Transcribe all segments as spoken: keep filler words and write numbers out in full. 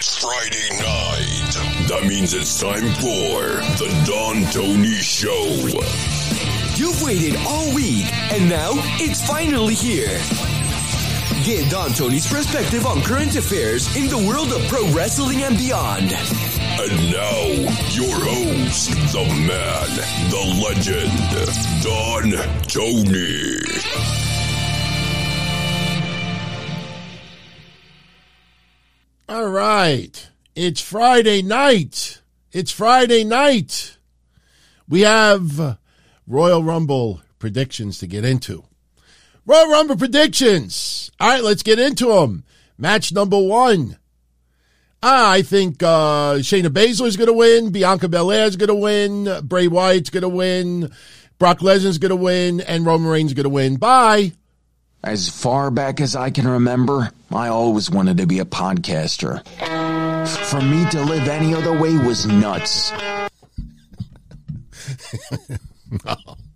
It's Friday night. That means it's time for the Don Tony Show. You've waited all week, and now it's finally here. Get Don Tony's perspective on current affairs in the world of pro wrestling and beyond. And now, your host, the man, the legend, Don Tony. All right. It's Friday night. It's Friday night. We have Royal Rumble predictions to get into. Royal Rumble predictions. All right, let's get into them. Match number one. Ah, I think uh, Shayna Baszler is going to win. Bianca Belair is going to win. Bray Wyatt's going to win. Brock Lesnar's going to win. And Roman Reigns is going to win. Bye. As far back as I can remember, I always wanted to be a podcaster. For me to live any other way was nuts. no.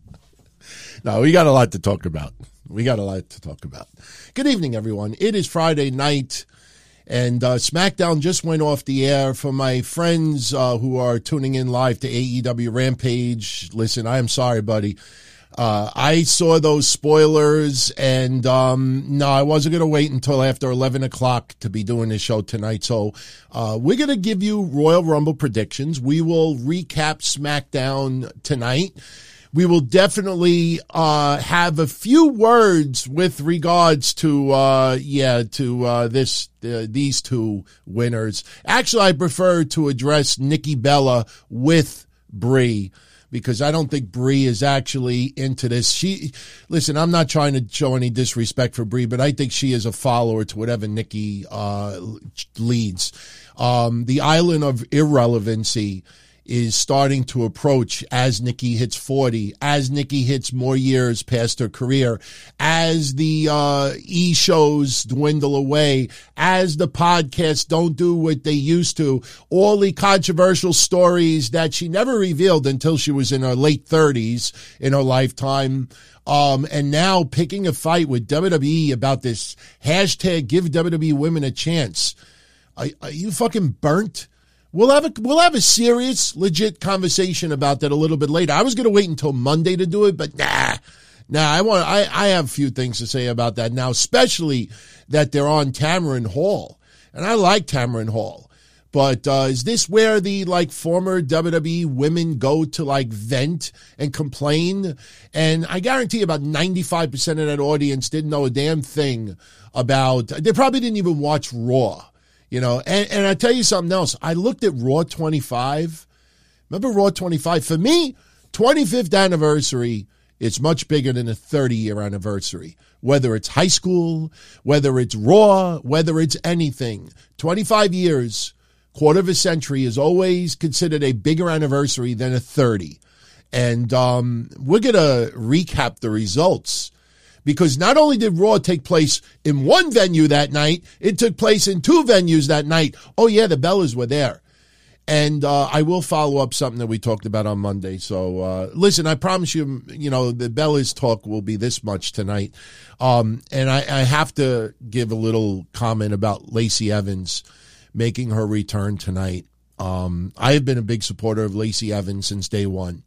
no, we got a lot to talk about. We got a lot to talk about. Good evening, everyone. It is Friday night, and uh, SmackDown just went off the air. For my friends uh, who are tuning in live to A E W Rampage, listen, I am sorry, buddy. Uh, I saw those spoilers, and um, no, I wasn't going to wait until after eleven o'clock to be doing this show tonight. So uh, we're going to give you Royal Rumble predictions. We will recap SmackDown tonight. We will definitely uh, have a few words with regards to, uh, yeah, to uh, this uh, these two winners. Actually, I prefer to address Nikki Bella with Brie, because I don't think Brie is actually into this. She, listen, I'm not trying to show any disrespect for Brie, but I think she is a follower to whatever Nikki uh, leads. Um, the island of irrelevancy is starting to approach as Nikki hits forty, as Nikki hits more years past her career, as the uh, e-shows dwindle away, as the podcasts don't do what they used to, all the controversial stories that she never revealed until she was in her late thirties in her lifetime, um, and now picking a fight with W W E about this hashtag give W W E women a chance. Are, are you fucking burnt? We'll have a we'll have a serious, legit conversation about that a little bit later. I was going to wait until Monday to do it, but nah, nah. I want I I have a few things to say about that now, especially that they're on Tamron Hall, and I like Tamron Hall. But uh, is this where the like former W W E women go to like vent and complain? And I guarantee about ninety-five percent of that audience didn't know a damn thing about. They probably didn't even watch Raw. You know, and, and I tell you something else. I looked at Raw twenty-five. Remember Raw twenty-five? For me, twenty-fifth anniversary, it's much bigger than a thirty-year anniversary. Whether it's high school, whether it's Raw, whether it's anything. twenty-five years, quarter of a century is always considered a bigger anniversary than a thirty. And um, we're going to recap the results. Because not only did Raw take place in one venue that night, it took place in two venues that night. Oh, yeah, the Bellas were there. And uh, I will follow up something that we talked about on Monday. So, uh, listen, I promise you, you know, the Bellas talk will be this much tonight. Um, and I, I have to give a little comment about Lacey Evans making her return tonight. Um, I have been a big supporter of Lacey Evans since day one.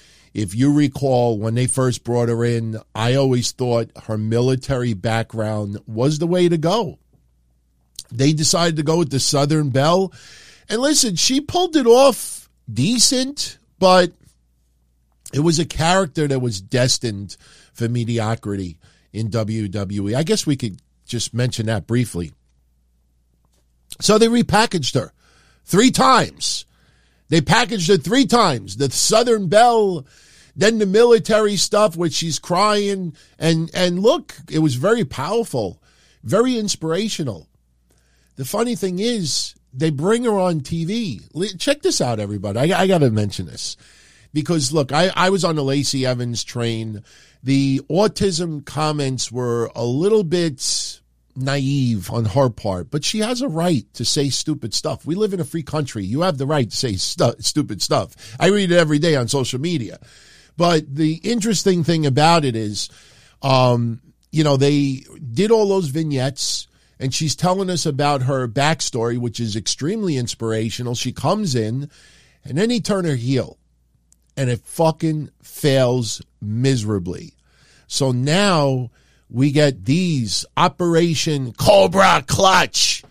If you recall, when they first brought her in, I always thought her military background was the way to go. They decided to go with the Southern Belle. And listen, she pulled it off decent, but it was a character that was destined for mediocrity in W W E. I guess we could just mention that briefly. So they repackaged her three times. They packaged her three times. The Southern Belle, then the military stuff, which she's crying. And, and look, it was very powerful, very inspirational. The funny thing is, they bring her on T V. Check this out, everybody. I, I got to mention this. Because, look, I, I was on the Lacey Evans train. The autism comments were a little bit naive on her part, but she has a right to say stupid stuff. We live in a free country. You have the right to say stu- stupid stuff. I read it every day on social media. But the interesting thing about it is, um, you know, they did all those vignettes. and she's telling us about her backstory, which is extremely inspirational. She comes in, and then he turns her heel, and it fucking fails miserably. So now we get these Operation Cobra Clutch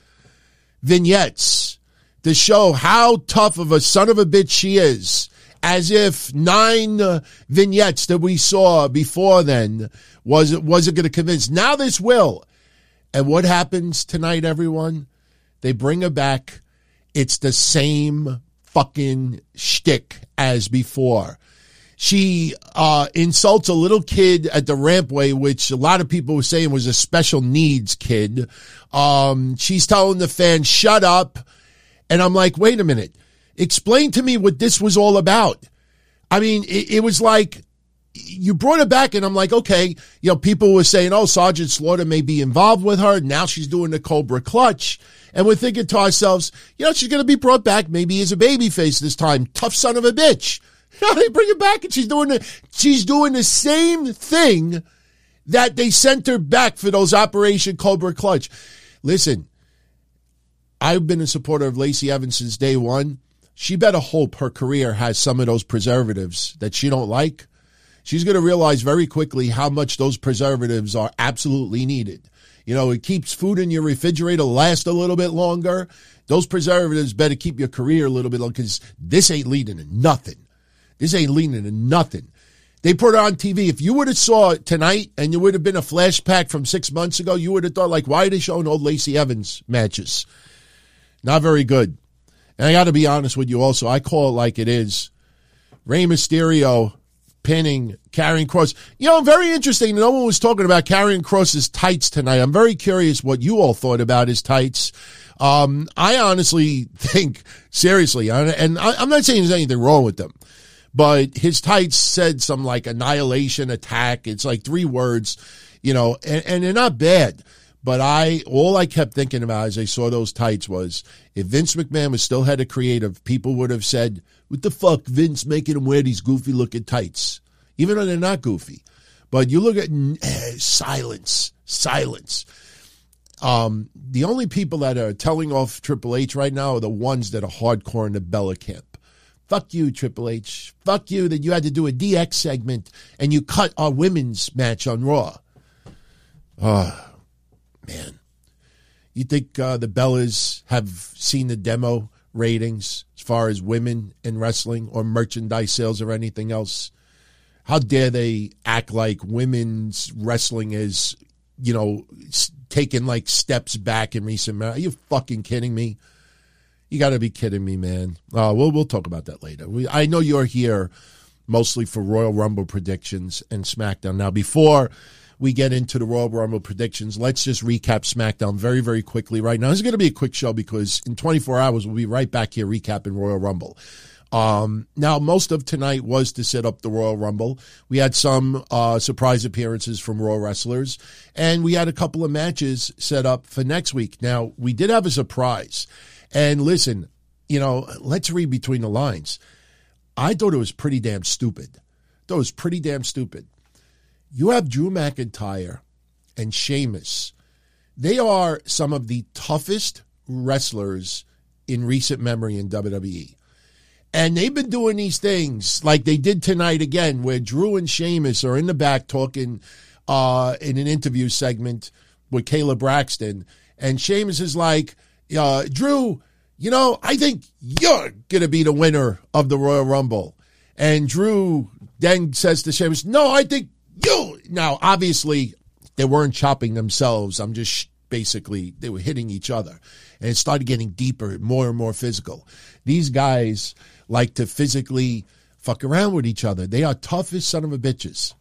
vignettes to show how tough of a son of a bitch she is, as if nine uh, vignettes that we saw before then was it wasn't going to convince. Now this will. And what happens tonight, everyone? They bring her back. It's the same fucking shtick as before. She uh, insults a little kid at the rampway, which a lot of people were saying was a special needs kid. Um, she's telling the fans, shut up. And I'm like, wait a minute. Explain to me what this was all about. I mean, it, it was like you brought it back, and I'm like, okay, you know, people were saying, oh, Sergeant Slaughter may be involved with her. Now she's doing the Cobra Clutch. And we're thinking to ourselves, you know, she's going to be brought back maybe as a babyface this time. Tough son of a bitch. They bring her back, and she's doing the, she's doing the same thing that they sent her back for those Operation Cobra Clutch. Listen, I've been a supporter of Lacey Evans since day one. She better hope her career has some of those preservatives that she don't like. She's going to realize very quickly how much those preservatives are absolutely needed. You know, it keeps food in your refrigerator last a little bit longer. Those preservatives better keep your career a little bit longer, because this ain't leading to nothing. This ain't leading to nothing. They put it on T V. If you would have saw it tonight and it would have been a flashback from six months ago, you would have thought, like, why are they showing old Lacey Evans matches? Not very good. And I got to be honest with you also. I call it like it is. Rey Mysterio pinning Karrion Kross. You know, very interesting. No one was talking about Karrion Kross's tights tonight. I'm very curious what you all thought about his tights. Um, I honestly think, seriously, and I'm not saying there's anything wrong with them, but his tights said some like annihilation attack. It's like three words, you know, and, and they're not bad. But I, all I kept thinking about as I saw those tights was, if Vince McMahon was still head of creative, people would have said, what the fuck, Vince making him wear these goofy looking tights, even though they're not goofy. But you look at eh, silence, silence. Um, the only people that are telling off Triple H right now are the ones that are hardcore in the Bella camp. Fuck you, Triple H. Fuck you that you had to do a D X segment and you cut our women's match on Raw. Oh, man. You think uh, the Bellas have seen the demo ratings as far as women in wrestling or merchandise sales or anything else? How dare they act like women's wrestling is, you know, taking like steps back in recent months? Are you fucking kidding me? You got to be kidding me, man. Uh, we'll, we'll talk about that later. We, I know you're here mostly for Royal Rumble predictions and SmackDown. Now, before we get into the Royal Rumble predictions, let's just recap SmackDown very, very quickly right now. This is going to be a quick show because in twenty-four hours, we'll be right back here recapping Royal Rumble. Um, now, most of tonight was to set up the Royal Rumble. We had some uh, surprise appearances from Raw wrestlers, and we had a couple of matches set up for next week. Now, we did have a surprise. And listen, you know, let's read between the lines. I thought it was pretty damn stupid. I thought it was pretty damn stupid. You have Drew McIntyre and Sheamus. They are some of the toughest wrestlers in recent memory in W W E. And they've been doing these things like they did tonight again, where Drew and Sheamus are in the back talking uh, in an interview segment with Kayla Braxton. And Sheamus is like, uh, Drew, you know, I think you're going to be the winner of the Royal Rumble. And Drew then says to Sheamus, no, I think you. Now, obviously, they weren't chopping themselves. I'm just basically, they were hitting each other. And it started getting deeper, more and more physical. These guys like to physically fuck around with each other. They are tough as son of a bitches.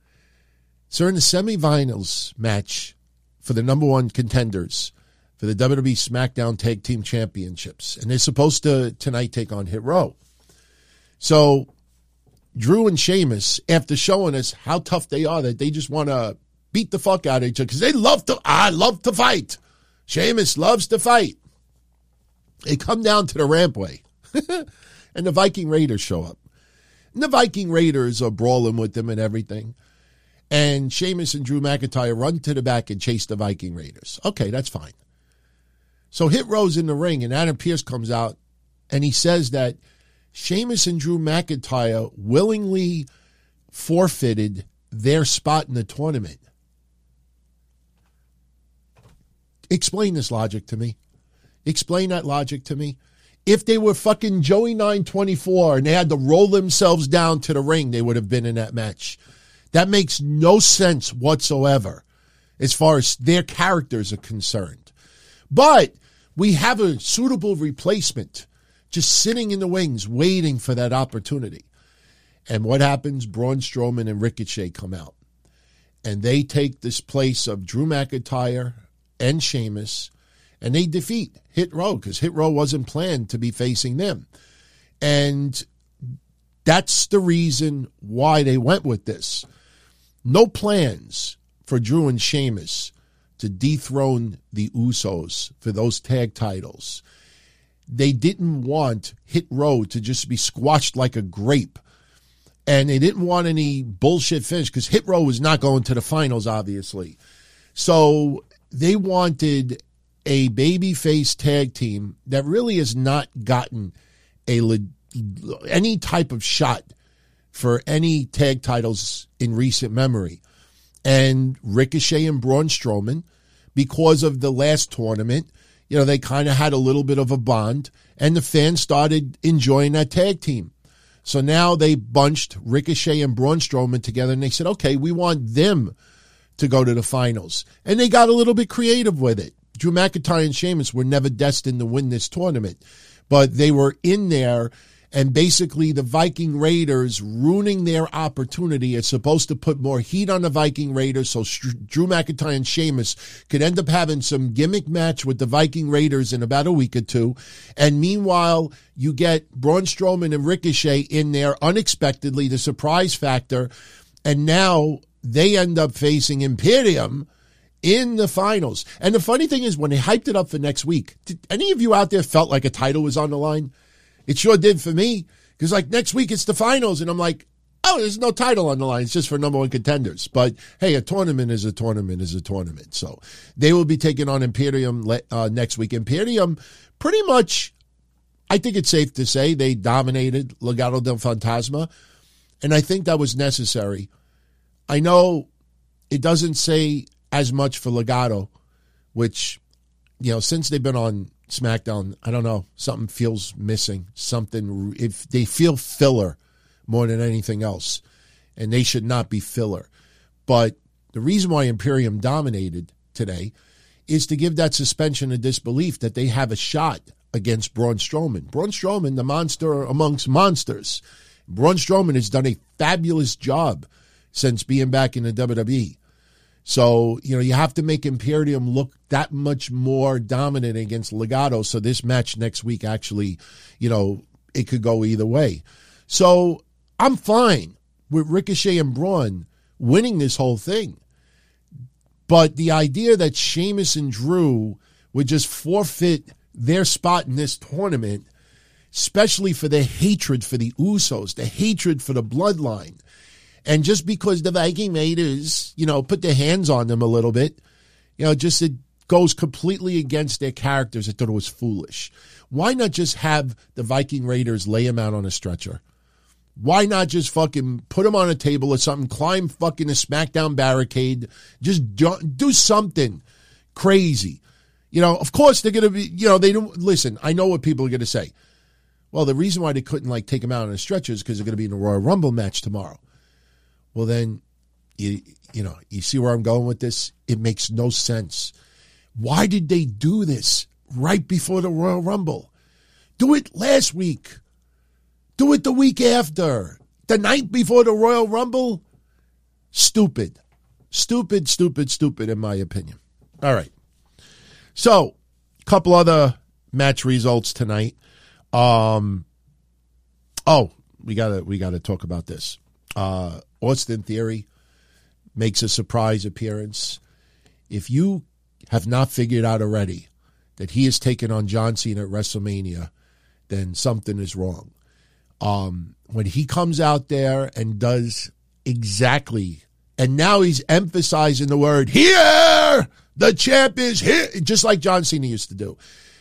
So in the semifinals match for the number one contenders for the W W E SmackDown Tag Team Championships. And they're supposed to tonight take on Hit Row. So Drew and Sheamus, after showing us how tough they are, that they just want to beat the fuck out of each other because they love to, I love to fight. Sheamus loves to fight. They come down to the rampway and the Viking Raiders show up. And the Viking Raiders are brawling with them and everything. and Sheamus and Drew McIntyre run to the back and chase the Viking Raiders. Okay, that's fine. So Hit Row's in the ring, and Adam Pearce comes out, and he says that Sheamus and Drew McIntyre willingly forfeited their spot in the tournament. Explain this logic to me. Explain that logic to me. If they were fucking Joey nine twenty-four and they had to roll themselves down to the ring, they would have been in that match. That makes no sense whatsoever as far as their characters are concerned. But we have a suitable replacement just sitting in the wings waiting for that opportunity. And what happens? Braun Strowman and Ricochet come out. And they take this place of Drew McIntyre and Sheamus, and they defeat Hit Row because Hit Row wasn't planned to be facing them. And that's the reason why they went with this. No plans for Drew and Sheamus to dethrone the Usos for those tag titles. They didn't want Hit Row to just be squashed like a grape. And they didn't want any bullshit finish because Hit Row was not going to the finals, obviously. So they wanted a babyface tag team that really has not gotten a any type of shot for any tag titles in recent memory. And Ricochet and Braun Strowman, because of the last tournament, you know, they kind of had a little bit of a bond, and the fans started enjoying that tag team. So now they bunched Ricochet and Braun Strowman together, and they said, okay, we want them to go to the finals. And they got a little bit creative with it. Drew McIntyre and Sheamus were never destined to win this tournament, but they were in there, and basically the Viking Raiders ruining their opportunity is supposed to put more heat on the Viking Raiders so Drew McIntyre and Sheamus could end up having some gimmick match with the Viking Raiders in about a week or two. And meanwhile, you get Braun Strowman and Ricochet in there unexpectedly, the surprise factor, and now they end up facing Imperium in the finals. And the funny thing is, when they hyped it up for next week, did any of you out there felt like a title was on the line? It sure did for me, because like next week it's the finals, and I'm like, oh, there's no title on the line. It's just for number one contenders. But hey, a tournament is a tournament is a tournament. So they will be taking on Imperium uh, next week. Imperium, pretty much, I think it's safe to say they dominated Legado del Fantasma, and I think that was necessary. I know it doesn't say as much for Legado, which, you know, since they've been on SmackDown, I don't know, something feels missing. Something, if they feel filler more than anything else, and they should not be filler. But the reason why Imperium dominated today is to give that suspension of disbelief that they have a shot against Braun Strowman. Braun Strowman, the monster amongst monsters. Braun Strowman has done a fabulous job since being back in the W W E. So, you know, you have to make Imperium look that much more dominant against Legado. So this match next week actually, you know, it could go either way. So I'm fine with Ricochet and Braun winning this whole thing. But the idea that Sheamus and Drew would just forfeit their spot in this tournament, especially for the hatred for the Usos, the hatred for the bloodline, and just because the Viking Raiders, you know, put their hands on them a little bit, you know, just it goes completely against their characters. I thought it was foolish. Why not just have the Viking Raiders lay them out on a stretcher? Why not just fucking put them on a table or something, climb fucking a SmackDown barricade, just do, do something crazy. You know, of course they're going to be, you know, they don't, listen, I know what people are going to say. Well, the reason why they couldn't, like, take them out on a stretcher is because they're going to be in a Royal Rumble match tomorrow. Well, then, you you know, you see where I'm going with this? It makes no sense. Why did they do this right before the Royal Rumble? Do it last week. Do it the week after. The night before the Royal Rumble? Stupid. Stupid, stupid, stupid, in my opinion. All right. So, a couple other match results tonight. Um. Oh, we gotta we gotta talk about this. Uh, Austin Theory makes a surprise appearance. If you have not figured out already that he is taking on John Cena at WrestleMania, then something is wrong. Um, when he comes out there and does exactly And now he's emphasizing the word, here! The champ is here! Just like John Cena used to do.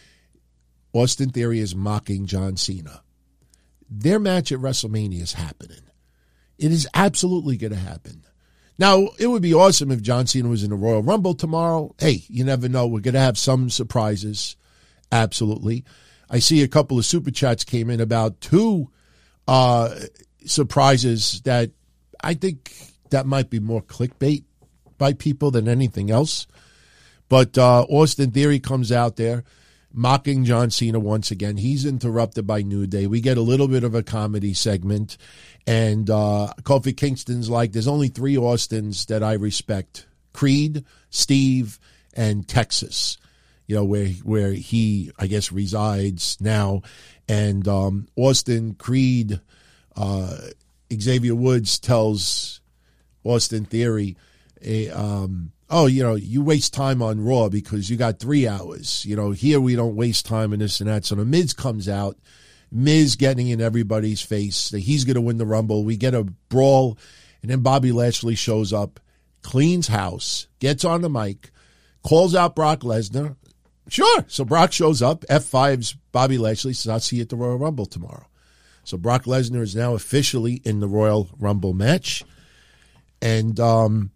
Austin Theory is mocking John Cena. Their match at WrestleMania is happening. It is absolutely going to happen. Now, it would be awesome if John Cena was in the Royal Rumble tomorrow. Hey, you never know. We're going to have some surprises. Absolutely. I see a couple of super chats came in about two uh, surprises that I think that might be more clickbait by people than anything else. But uh, Austin Theory comes out there mocking John Cena once again. He's interrupted by New Day. We get a little bit of a comedy segment. And uh, Kofi Kingston's like, there's only three Austins that I respect. Creed, Steve, and Texas. You know, where where he, I guess, resides now. And um, Austin, Creed, uh, Xavier Woods tells Austin Theory, a, um, oh, you know, you waste time on Raw because you got three hours. You know, here we don't waste time in this and that. So the Miz comes out. Miz getting in everybody's face that he's going to win the Rumble. We get a brawl. And then Bobby Lashley shows up, cleans house, gets on the mic, calls out Brock Lesnar. Sure. So Brock shows up, F fives Bobby Lashley, says, I'll see you at the Royal Rumble tomorrow. So Brock Lesnar is now officially in the Royal Rumble match. And um,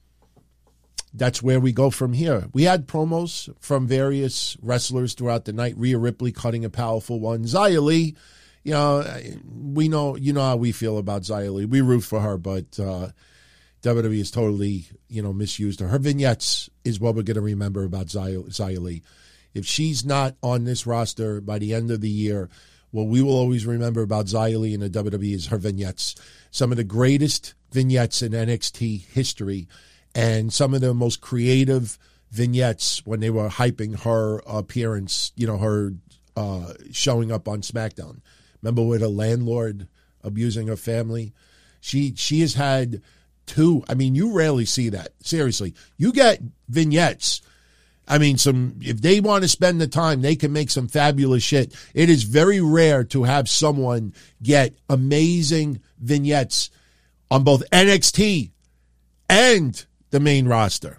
that's where we go from here. We had promos from various wrestlers throughout the night. Rhea Ripley cutting a powerful one. Xia Li, you know, we know, you know how we feel about Xia Li. We root for her, but uh, W W E has totally, you know, misused her. Her vignettes is what we're going to remember about Xia, Xia Li. If she's not on this roster by the end of the year, what we will always remember about Xia Li in the W W E is her vignettes. Some of the greatest vignettes in N X T history and some of the most creative vignettes when they were hyping her appearance, you know, her uh, showing up on SmackDown. Remember with a landlord abusing her family? She she has had two. I mean, you rarely see that. Seriously. You get vignettes. I mean, some if they want to spend the time, they can make some fabulous shit. It is very rare to have someone get amazing vignettes on both N X T and the main roster.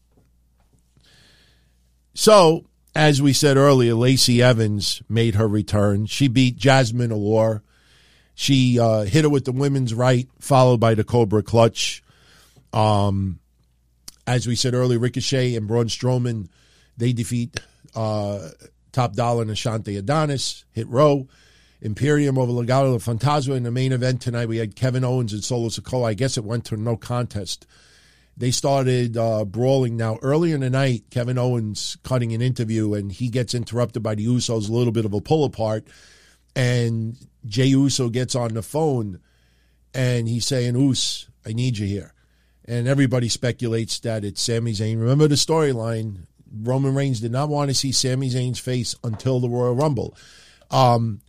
So, as we said earlier, Lacey Evans made her return. She beat Jasmine Allure. She uh, hit her with the women's right, followed by the Cobra Clutch. Um, as we said earlier, Ricochet and Braun Strowman, they defeat uh, Top Dollar and Ashante Adonis, Hit Row. Imperium over Legado del Fantasma. In the main event tonight, we had Kevin Owens and Solo Sikoa. I guess it went to no contest. They started uh, brawling. Now, earlier in the night, Kevin Owens cutting an interview, and he gets interrupted by the Usos, a little bit of a pull-apart. And Jey Uso gets on the phone, and he's saying, Us, I need you here. And everybody speculates that it's Sami Zayn. Remember the storyline, Roman Reigns did not want to see Sami Zayn's face until the Royal Rumble. Um,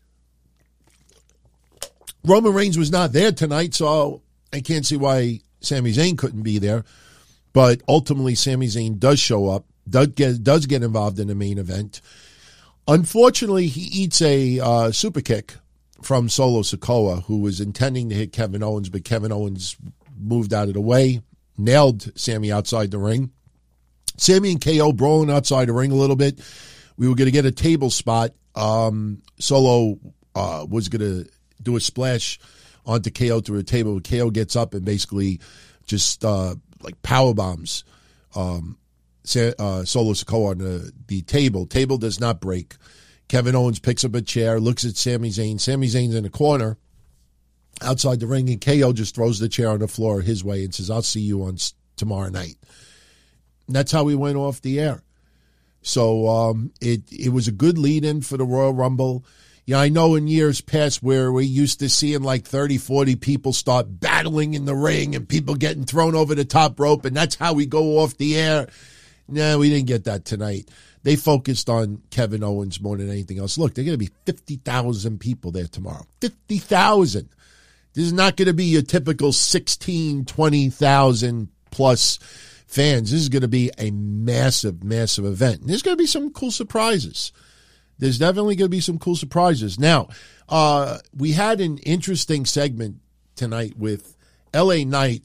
Roman Reigns was not there tonight, so I can't see why Sami Zayn couldn't be there. But ultimately, Sami Zayn does show up, does get, does get involved in the main event. Unfortunately, he eats a uh, super kick from Solo Sikoa, who was intending to hit Kevin Owens, but Kevin Owens moved out of the way, nailed Sami outside the ring. Sami and K O brawling outside the ring a little bit. We were going to get a table spot. Um, Solo uh, was going to do a splash onto K O through a table. K O gets up and basically just uh, like power bombs um, uh, Solo Sikoa on the, the table. Table does not break. Kevin Owens picks up a chair, looks at Sami Zayn. Sami Zayn's in the corner outside the ring, and K O just throws the chair on the floor his way and says, I'll see you on tomorrow night. And that's how we went off the air. So um, it, it was a good lead-in for the Royal Rumble. Yeah, I know in years past where we used to seeing like thirty, forty people start battling in the ring and people getting thrown over the top rope, and that's how we go off the air. No, we didn't get that tonight. They focused on Kevin Owens more than anything else. Look, they're going to be fifty thousand people there tomorrow. fifty thousand. This is not going to be your typical sixteen, twenty thousand plus fans. This is going to be a massive, massive event. And there's going to be some cool surprises. There's definitely going to be some cool surprises. Now, uh, we had an interesting segment tonight with L A Knight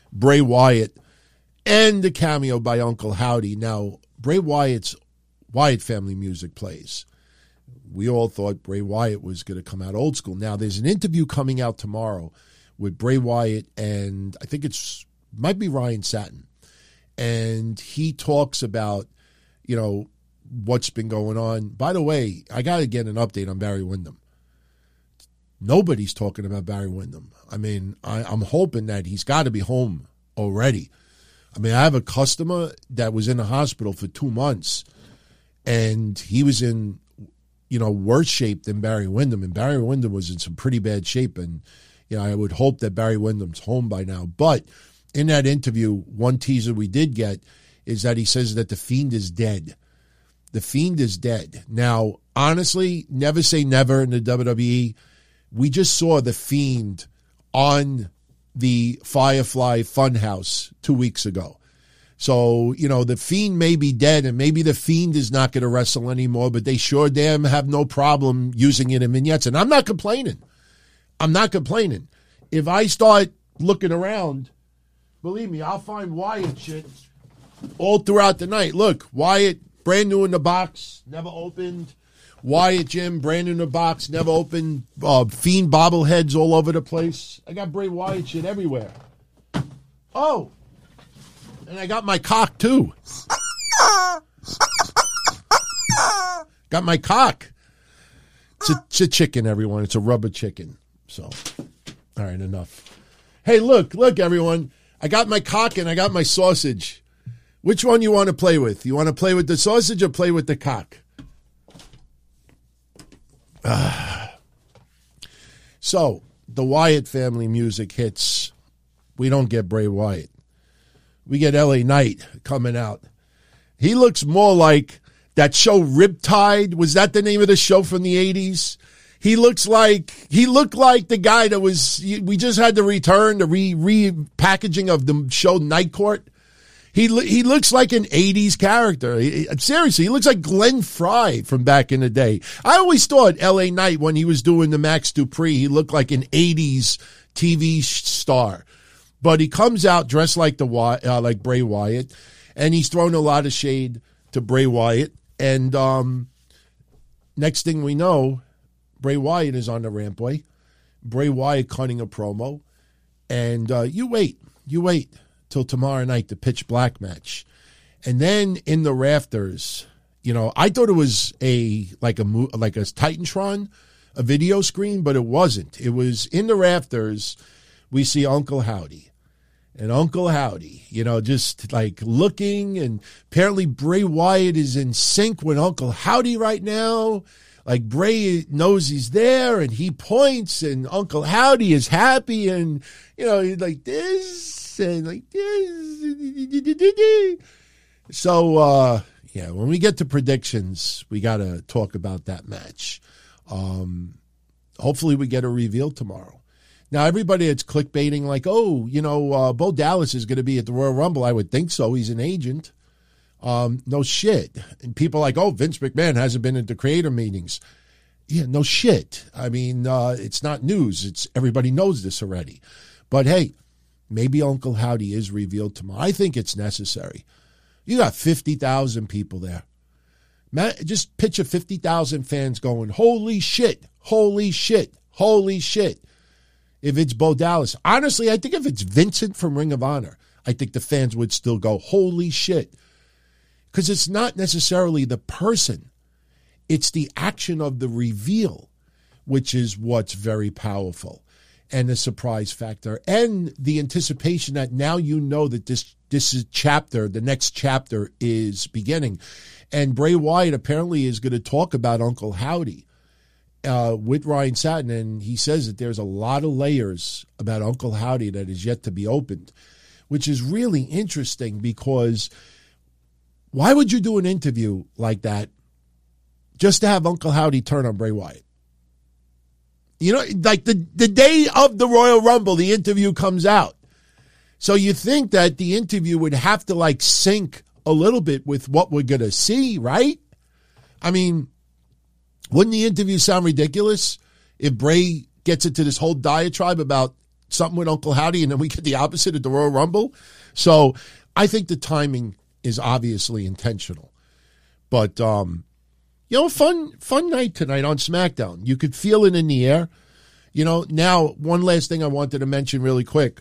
Bray Wyatt and the cameo by Uncle Howdy. Now, Bray Wyatt's Wyatt family music plays. We all thought Bray Wyatt was going to come out old school. Now, there's an interview coming out tomorrow with Bray Wyatt, and I think it's might be Ryan Satin. And he talks about, you know, what's been going on. By the way, I got to get an update on Barry Windham. Nobody's talking about Barry Windham. I mean, I, I'm hoping that he's got to be home already. I mean, I have a customer that was in the hospital for two months, and he was in, you know, worse shape than Barry Windham, and Barry Windham was in some pretty bad shape, and, you know, I would hope that Barry Windham's home by now. But in that interview, one teaser we did get is that he says that The Fiend is dead. The Fiend is dead. Now, honestly, never say never in the W W E. We just saw The Fiend on the Firefly Funhouse two weeks ago. So, you know, The Fiend may be dead, and maybe The Fiend is not going to wrestle anymore, but they sure damn have no problem using it in vignettes. And I'm not complaining. I'm not complaining. If I start looking around, believe me, I'll find Wyatt shit all throughout the night. Look, Wyatt, brand new in the box, never opened. Wyatt Jim, brand new in the box, never opened. Uh, Fiend bobbleheads all over the place. I got Bray Wyatt shit everywhere. Oh, and I got my cock too. Got my cock. It's a, it's a chicken, everyone. It's a rubber chicken. So, all right, enough. Hey, look, look, everyone. I got my cock and I got my sausage. Which one you want to play with? You want to play with the sausage or play with the cock? Uh, so, the Wyatt family music hits. We don't get Bray Wyatt. We get L A Knight coming out. He looks more like that show Riptide. Was that the name of the show from the eighties? He looks like, he looked like the guy that was, we just had to return the re, repackaging of the show Night Court. He he looks like an eighties character. He, seriously, he looks like Glenn Fry from back in the day. I always thought L A Knight, when he was doing the Max Dupree, he looked like an eighties T V star. But he comes out dressed like the uh, like Bray Wyatt, and he's thrown a lot of shade to Bray Wyatt. And um, next thing we know, Bray Wyatt is on the rampway. Bray Wyatt cutting a promo. And uh, you wait, you wait. till tomorrow night, the Pitch Black match. And then in the rafters, you know, I thought it was a like a like a Titantron, a video screen, but it wasn't. It was in the rafters. We see Uncle Howdy. And Uncle Howdy, you know, just like looking, and apparently Bray Wyatt is in sync with Uncle Howdy right now. Like Bray knows he's there, and he points, and Uncle Howdy is happy, and, you know, he's like this, and like this. So, uh, yeah, when we get to predictions, we got to talk about that match. Um, hopefully we get a reveal tomorrow. Now, everybody that's clickbaiting like, oh, you know, uh, Bo Dallas is going to be at the Royal Rumble. I would think so. He's an agent. Um, no shit. And people are like, oh, Vince McMahon hasn't been at the creator meetings. Yeah, no shit. I mean, uh, it's not news. It's everybody knows this already. But, hey, maybe Uncle Howdy is revealed tomorrow. I think it's necessary. You got fifty thousand people there. Man, just picture fifty thousand fans going, holy shit, holy shit, holy shit. If it's Bo Dallas. Honestly, I think if it's Vincent from Ring of Honor, I think the fans would still go, holy shit. Because it's not necessarily the person. It's the action of the reveal, which is what's very powerful. And the surprise factor. And the anticipation that now you know that this, this is chapter, the next chapter is beginning. And Bray Wyatt apparently is going to talk about Uncle Howdy. Uh, with Ryan Satin, and he says that there's a lot of layers about Uncle Howdy that is yet to be opened, which is really interesting because why would you do an interview like that just to have Uncle Howdy turn on Bray Wyatt? You know, like the, the day of the Royal Rumble, the interview comes out. So you think that the interview would have to like sync a little bit with what we're going to see, right? I mean, wouldn't the interview sound ridiculous if Bray gets into this whole diatribe about something with Uncle Howdy, and then we get the opposite at the Royal Rumble. So I think the timing is obviously intentional. But, um, you know, fun fun night tonight on SmackDown. You could feel it in the air. You know, now, one last thing I wanted to mention really quick.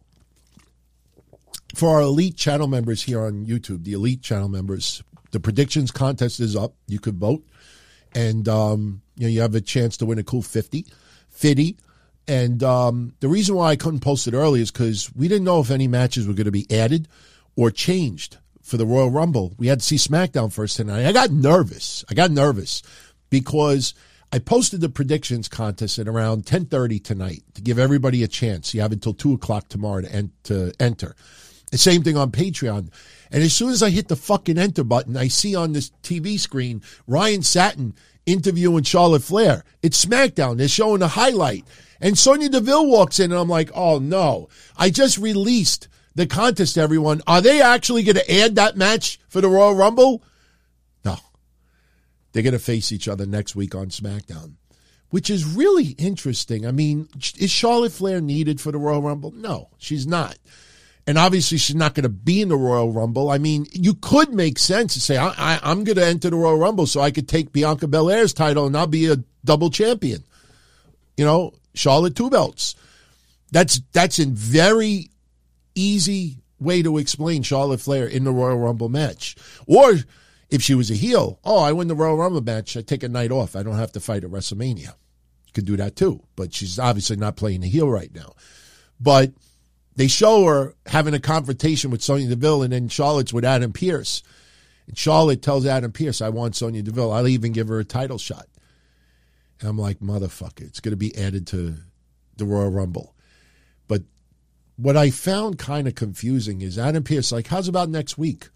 For our Elite channel members here on YouTube, the Elite channel members, the predictions contest is up. You could vote. And, um, you know, you have a chance to win a cool fifty. fifty. And um, the reason why I couldn't post it early is because we didn't know if any matches were going to be added or changed for the Royal Rumble. We had to see SmackDown first tonight. I got nervous. I got nervous because I posted the predictions contest at around ten thirty tonight to give everybody a chance. You have until two o'clock tomorrow to, en- to enter. The same thing on Patreon. And as soon as I hit the fucking enter button, I see on this T V screen Ryan Satin interviewing Charlotte Flair. It's SmackDown. They're showing a highlight. And Sonya Deville walks in, and I'm like, oh, no. I just released the contest, everyone. Are they actually going to add that match for the Royal Rumble? No. They're going to face each other next week on SmackDown, which is really interesting. I mean, is Charlotte Flair needed for the Royal Rumble? No, she's not. And obviously she's not going to be in the Royal Rumble. I mean, you could make sense and say, I, I, I'm going to enter the Royal Rumble so I could take Bianca Belair's title and I'll be a double champion. You know, Charlotte two belts. That's that's a very easy way to explain Charlotte Flair in the Royal Rumble match. Or if she was a heel, oh, I win the Royal Rumble match, I take a night off. I don't have to fight at WrestleMania. Could do that too. But she's obviously not playing a heel right now. But they show her having a confrontation with Sonya Deville, and then Charlotte's with Adam Pearce. And Charlotte tells Adam Pearce, I want Sonya Deville. I'll even give her a title shot. And I'm like, motherfucker, it's going to be added to the Royal Rumble. But what I found kind of confusing is Adam Pearce, like, how's about next week?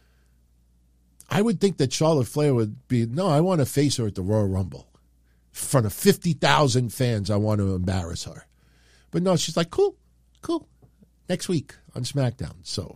I would think that Charlotte Flair would be, no, I want to face her at the Royal Rumble. In front of fifty thousand fans, I want to embarrass her. But no, she's like, cool, cool. Next week on SmackDown. So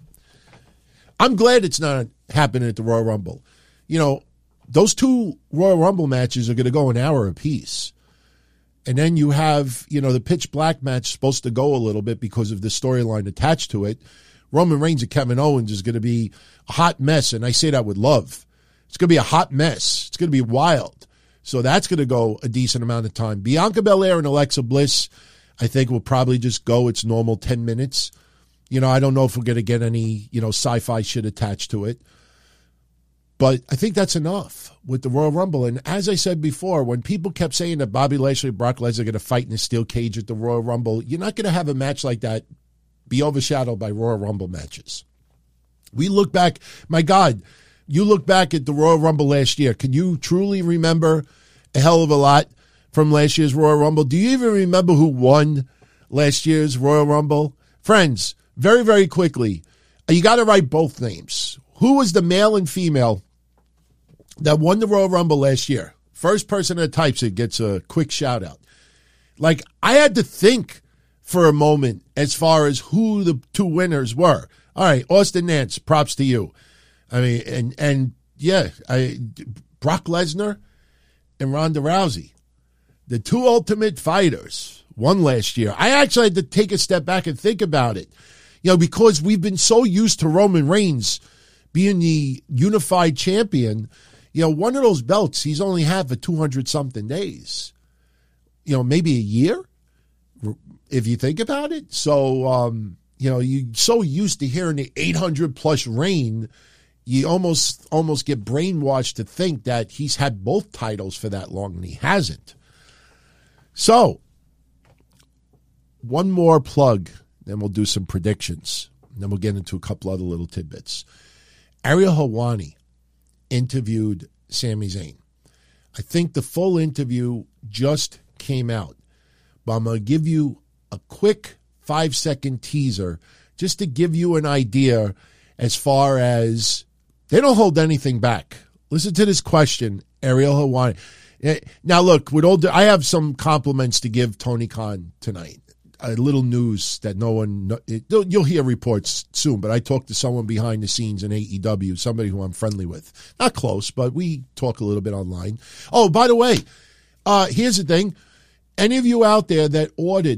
I'm glad it's not happening at the Royal Rumble. You know, those two Royal Rumble matches are going to go an hour apiece. And then you have, you know, the Pitch Black match supposed to go a little bit because of the storyline attached to it. Roman Reigns and Kevin Owens is going to be a hot mess, and I say that with love. It's going to be a hot mess. It's going to be wild. So that's going to go a decent amount of time. Bianca Belair and Alexa Bliss, I think we'll probably just go its normal ten minutes. You know, I don't know if we're going to get any, you know, sci-fi shit attached to it. But I think that's enough with the Royal Rumble. And as I said before, when people kept saying that Bobby Lashley and Brock Lesnar are going to fight in a steel cage at the Royal Rumble, you're not going to have a match like that be overshadowed by Royal Rumble matches. We look back, my God, you look back at the Royal Rumble last year. Can you truly remember a hell of a lot from last year's Royal Rumble? Do you even remember who won last year's Royal Rumble? Friends, very, very quickly, you got to write both names. Who was the male and female that won the Royal Rumble last year? First person that types it gets a quick shout out. Like, I had to think for a moment as far as who the two winners were. All right, Austin Nance, props to you. I mean, and, and yeah, I, Brock Lesnar and Ronda Rousey. The two Ultimate Fighters won last year. I actually had to take a step back and think about it. You know, because we've been so used to Roman Reigns being the unified champion. You know, one of those belts he's only had for two hundred something days. You know, maybe a year, if you think about it. So, um, you know, you're so used to hearing the eight hundred plus reign, you almost, almost get brainwashed to think that he's had both titles for that long, and he hasn't. So, one more plug, then we'll do some predictions. Then we'll get into a couple other little tidbits. Ariel Helwani interviewed Sami Zayn. I think the full interview just came out, but I'm going to give you a quick five-second teaser just to give you an idea as far as they don't hold anything back. Listen to this question, Ariel Helwani. Now, look, with all the, I have some compliments to give Tony Khan tonight. A little news that no one, you'll hear reports soon, but I talked to someone behind the scenes in A E W, somebody who I'm friendly with. Not close, but we talk a little bit online. Oh, by the way, uh, here's the thing. Any of you out there that ordered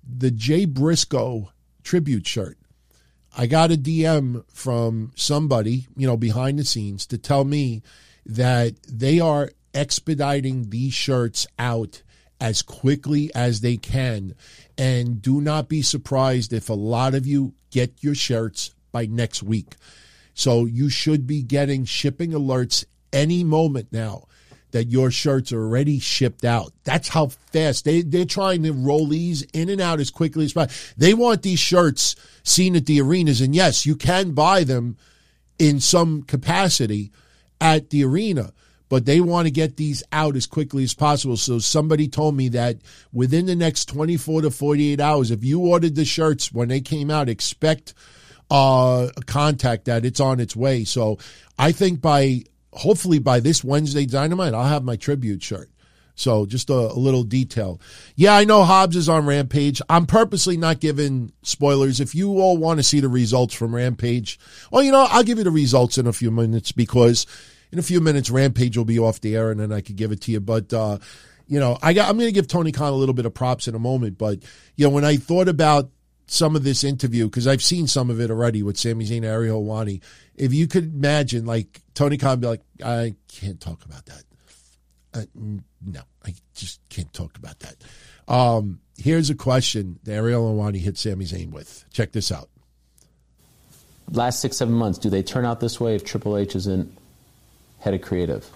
the Jay Briscoe tribute shirt. I got a D M from somebody, you know, behind the scenes to tell me that they are expediting these shirts out as quickly as they can. And do not be surprised if a lot of you get your shirts by next week. So you should be getting shipping alerts any moment now that your shirts are already shipped out. That's how fast. They, they're trying to roll these in and out as quickly as possible. They want these shirts seen at the arenas. And yes, you can buy them in some capacity at the arena, but they want to get these out as quickly as possible. So somebody told me that within the next twenty-four to forty-eight hours, if you ordered the shirts when they came out, expect uh, contact that it's on its way. So I think by, hopefully by this Wednesday Dynamite, I'll have my tribute shirt. So just a, a little detail. Yeah, I know Hobbs is on Rampage. I'm purposely not giving spoilers. If you all want to see the results from Rampage, well, you know, I'll give you the results in a few minutes because in a few minutes, Rampage will be off the air, and then I could give it to you. But, uh, you know, I got, I'm going to give Tony Khan a little bit of props in a moment. But, you know, when I thought about some of this interview, because I've seen some of it already with Sami Zayn and Ariel Helwani, if you could imagine, like, Tony Khan be like, I can't talk about that. Uh, no, I just can't talk about that. Um, here's a question that Ariel Helwani hit Sami Zayn with. Check this out. Last six, seven months, do they turn out this way if Triple H isn't head of creative?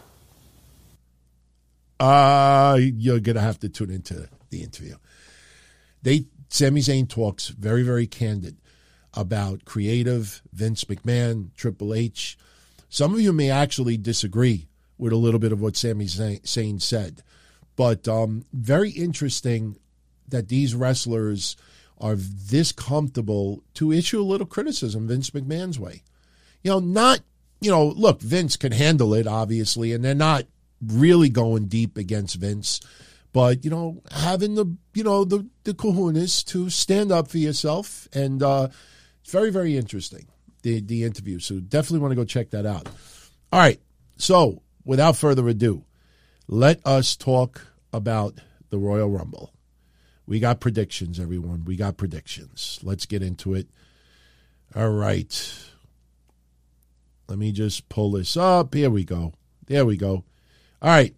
Uh, you're going to have to tune into the interview. They Sami Zayn talks very, very candid about creative, Vince McMahon, Triple H. Some of you may actually disagree with a little bit of what Sami Zayn said. But um, very interesting that these wrestlers are this comfortable to issue a little criticism Vince McMahon's way. You know, not You know, look, Vince can handle it, obviously, and they're not really going deep against Vince. But, you know, having the, you know, the, the kahunas to stand up for yourself. And uh, it's very, very interesting, the, the interview. So definitely want to go check that out. All right. So without further ado, let us talk about the Royal Rumble. We got predictions, everyone. We got predictions. Let's get into it. All right. Let me just pull this up. Here we go. There we go. All right.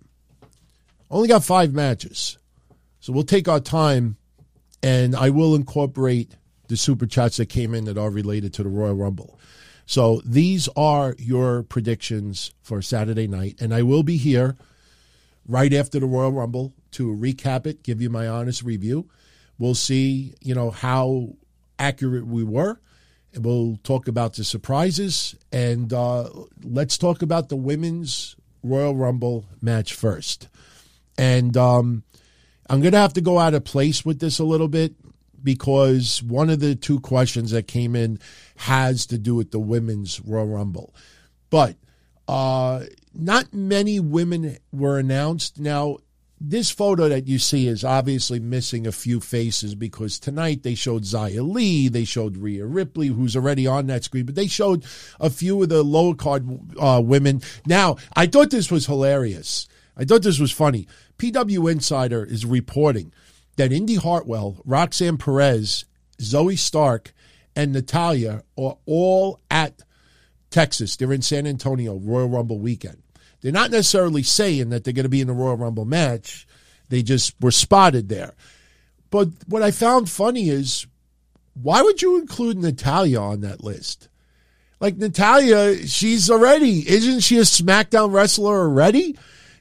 Only got five matches. So we'll take our time, and I will incorporate the super chats that came in that are related to the Royal Rumble. So these are your predictions for Saturday night, and I will be here right after the Royal Rumble to recap it, give you my honest review. We'll see, you know, how accurate we were. And we'll talk about the surprises, and uh, let's talk about the women's Royal Rumble match first. And um, I'm going to have to go out of place with this a little bit because one of the two questions that came in has to do with the women's Royal Rumble. But uh, not many women were announced. Now, this photo that you see is obviously missing a few faces because tonight they showed Xia Li, they showed Rhea Ripley, who's already on that screen, but they showed a few of the lower card uh, women. Now, I thought this was hilarious. I thought this was funny. P W Insider is reporting that Indy Hartwell, Roxanne Perez, Zoe Stark, and Natalya are all at Texas. They're in San Antonio, Royal Rumble weekend. They're not necessarily saying that they're going to be in the Royal Rumble match. They just were spotted there. But what I found funny is, why would you include Natalya on that list? Like, Natalya, she's already, isn't she a SmackDown wrestler already?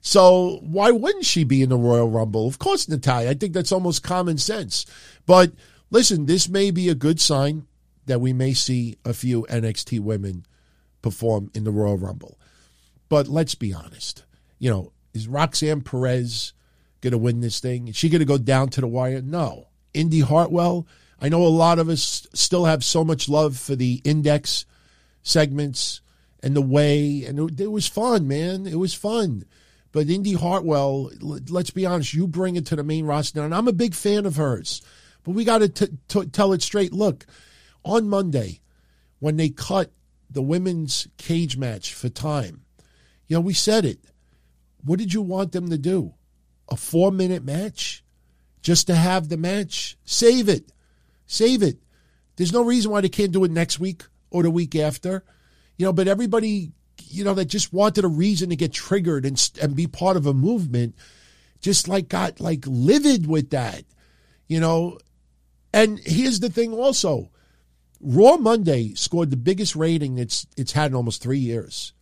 So why wouldn't she be in the Royal Rumble? Of course, Natalya. I think that's almost common sense. But listen, this may be a good sign that we may see a few N X T women perform in the Royal Rumble. But let's be honest. You know, is Roxanne Perez going to win this thing? Is she going to go down to the wire? No. Indy Hartwell, I know a lot of us still have so much love for the Index segments and the way, and it, it was fun, man. It was fun. But Indy Hartwell, let's be honest, you bring it to the main roster now, and I'm a big fan of hers. But we got to t- t- tell it straight. Look, on Monday, when they cut the women's cage match for time, you know, we said it. What did you want them to do? A four-minute match? just to have the match. Save it. Save it. There's no reason why they can't do it next week or the week after. You know, but everybody, you know, that just wanted a reason to get triggered and and be part of a movement, just like got like livid with that, you know. And here's the thing also. Raw Monday scored the biggest rating it's it's had in almost three years.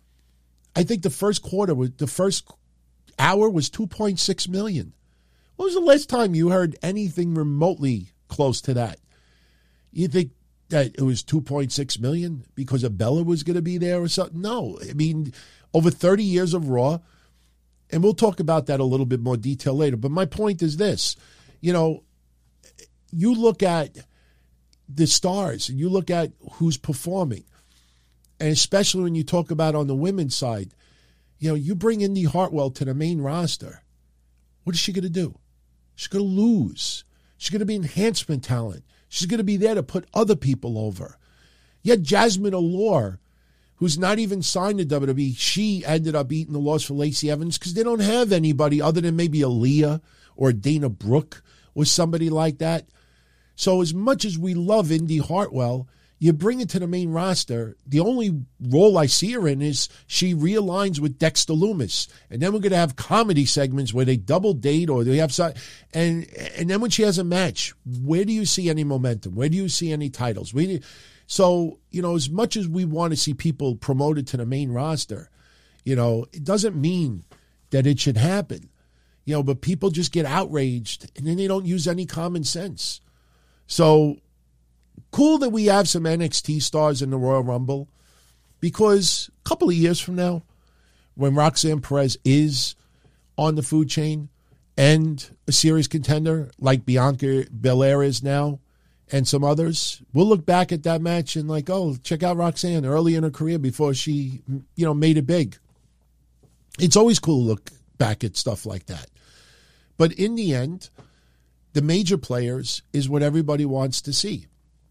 I think the first quarter was the first hour was two point six million. When was the last time you heard anything remotely close to that? You think that it was two point six million because Abella was going to be there or something? No. I mean, over thirty years of Raw, and we'll talk about that a little bit more detail later. But my point is this, you know, you look at the stars and you look at who's performing, and especially when you talk about on the women's side, you know, you bring Indy Hartwell to the main roster. What is she going to do? She's going to lose. She's going to be enhancement talent. She's going to be there to put other people over. Yet Jasmine Allure, who's not even signed to W W E, she ended up eating the loss for Lacey Evans because they don't have anybody other than maybe Aaliyah or Dana Brooke or somebody like that. So as much as we love Indy Hartwell, you bring it to the main roster, the only role I see her in is she realigns with Dexter Lumis. And then we're going to have comedy segments where they double date or they have some, and and then when she has a match, where do you see any momentum? Where do you see any titles? Where do you, so, you know, as much as we want to see people promoted to the main roster, you know, it doesn't mean that it should happen. You know, but people just get outraged and then they don't use any common sense. So cool that we have some N X T stars in the Royal Rumble, because a couple of years from now, when Roxanne Perez is on the food chain and a serious contender like Bianca Belair is now and some others, we'll look back at that match and like, oh, check out Roxanne early in her career before she, you know, made it big. It's always cool to look back at stuff like that. But in the end, the major players is what everybody wants to see.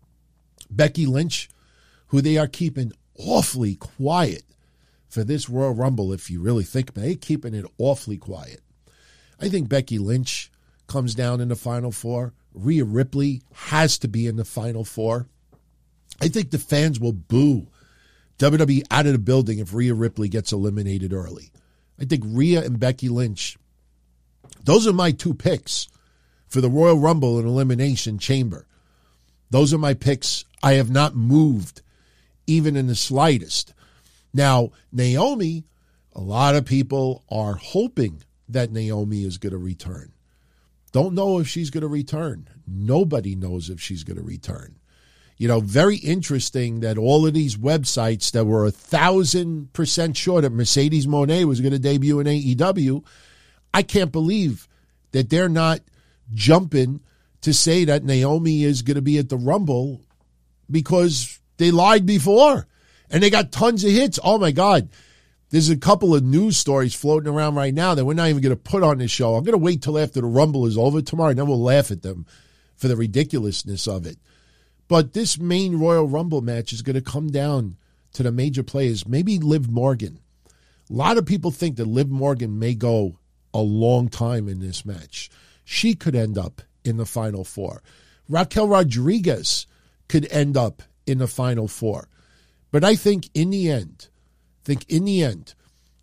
Becky Lynch, who they are keeping awfully quiet for this Royal Rumble, if you really think about it, they're keeping it awfully quiet. I think Becky Lynch comes down in the Final Four. Rhea Ripley has to be in the Final Four. I think the fans will boo W W E out of the building if Rhea Ripley gets eliminated early. I think Rhea and Becky Lynch, those are my two picks for the Royal Rumble and Elimination Chamber. Those are my picks. I have not moved even in the slightest. Now, Naomi, a lot of people are hoping that Naomi is going to return. Don't know if she's going to return. Nobody knows if she's going to return. You know, very interesting that all of these websites that were a thousand percent sure that Mercedes Moné was going to debut in A E W, I can't believe that they're not jumping to say that Naomi is going to be at the Rumble, because they lied before and they got tons of hits. Oh my God. There's a couple of news stories floating around right now that we're not even going to put on this show. I'm going to wait till after the Rumble is over tomorrow, and then we'll laugh at them for the ridiculousness of it. But this main Royal Rumble match is going to come down to the major players, maybe Liv Morgan. A lot of people think that Liv Morgan may go a long time in this match. She could end up in the Final Four. Raquel Rodriguez could end up in the Final Four. But I think in the end, think in the end,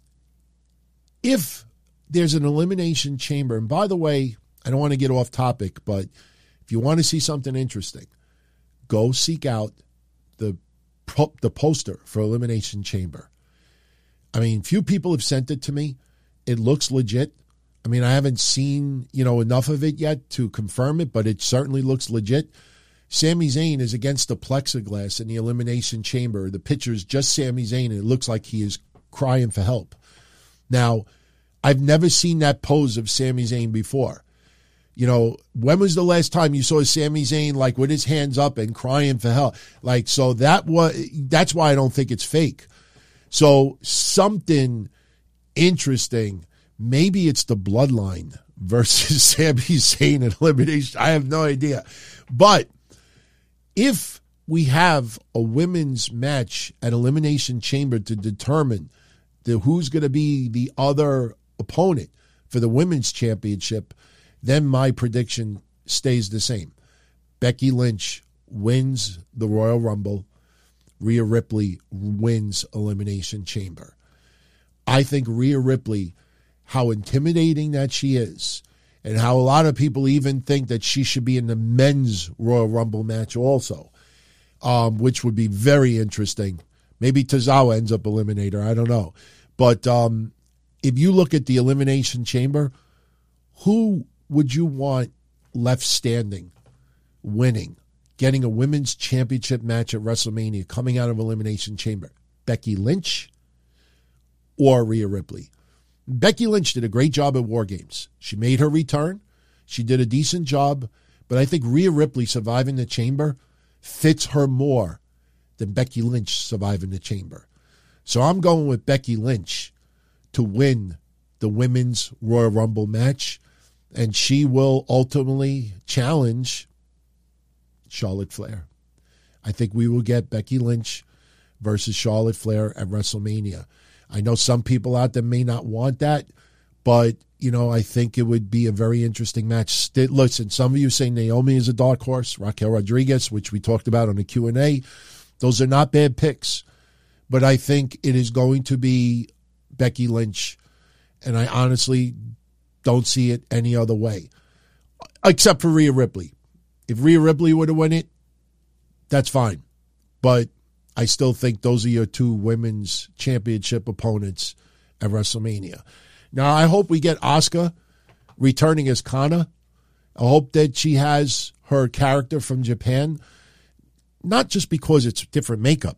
if there's an elimination chamber, and by the way, I don't want to get off topic, but if you want to see something interesting, go seek out the the poster for Elimination Chamber. I mean, few people have sent it to me. It looks legit. I mean, I haven't seen, you know, enough of it yet to confirm it, but it certainly looks legit. Sami Zayn is against the plexiglass in the Elimination Chamber. The picture's just Sami Zayn, and it looks like he is crying for help. Now, I've never seen that pose of Sami Zayn before. You know, when was the last time you saw Sami Zayn like with his hands up and crying for help? Like, so that was, that's why I don't think it's fake. So something interesting. Maybe it's the Bloodline versus Sami Zayn in elimination. I have no idea. But if we have a women's match at Elimination Chamber to determine the, who's going to be the other opponent for the women's championship, then my prediction stays the same. Becky Lynch wins the Royal Rumble. Rhea Ripley wins Elimination Chamber. I think Rhea Ripley, how intimidating that she is, and how a lot of people even think that she should be in the men's Royal Rumble match also, um, which would be very interesting. Maybe Tozawa ends up eliminator. I don't know. But um, if you look at the Elimination Chamber, who would you want left standing, winning, getting a women's championship match at WrestleMania, coming out of Elimination Chamber? Becky Lynch or Rhea Ripley? Becky Lynch did a great job at War Games. She made her return. She did a decent job. But I think Rhea Ripley surviving the Chamber fits her more than Becky Lynch surviving the Chamber. So I'm going with Becky Lynch to win the women's Royal Rumble match. And she will ultimately challenge Charlotte Flair. I think we will get Becky Lynch versus Charlotte Flair at WrestleMania. I know some people out there may not want that, but, you know, I think it would be a very interesting match. Listen, some of you say Naomi is a dark horse, Raquel Rodriguez, which we talked about on the Q and A. Those are not bad picks, but I think it is going to be Becky Lynch, and I honestly don't see it any other way, except for Rhea Ripley. If Rhea Ripley were to win it, that's fine, but I still think those are your two women's championship opponents at WrestleMania. Now, I hope we get Asuka returning as Kana. I hope that she has her character from Japan, not just because it's different makeup.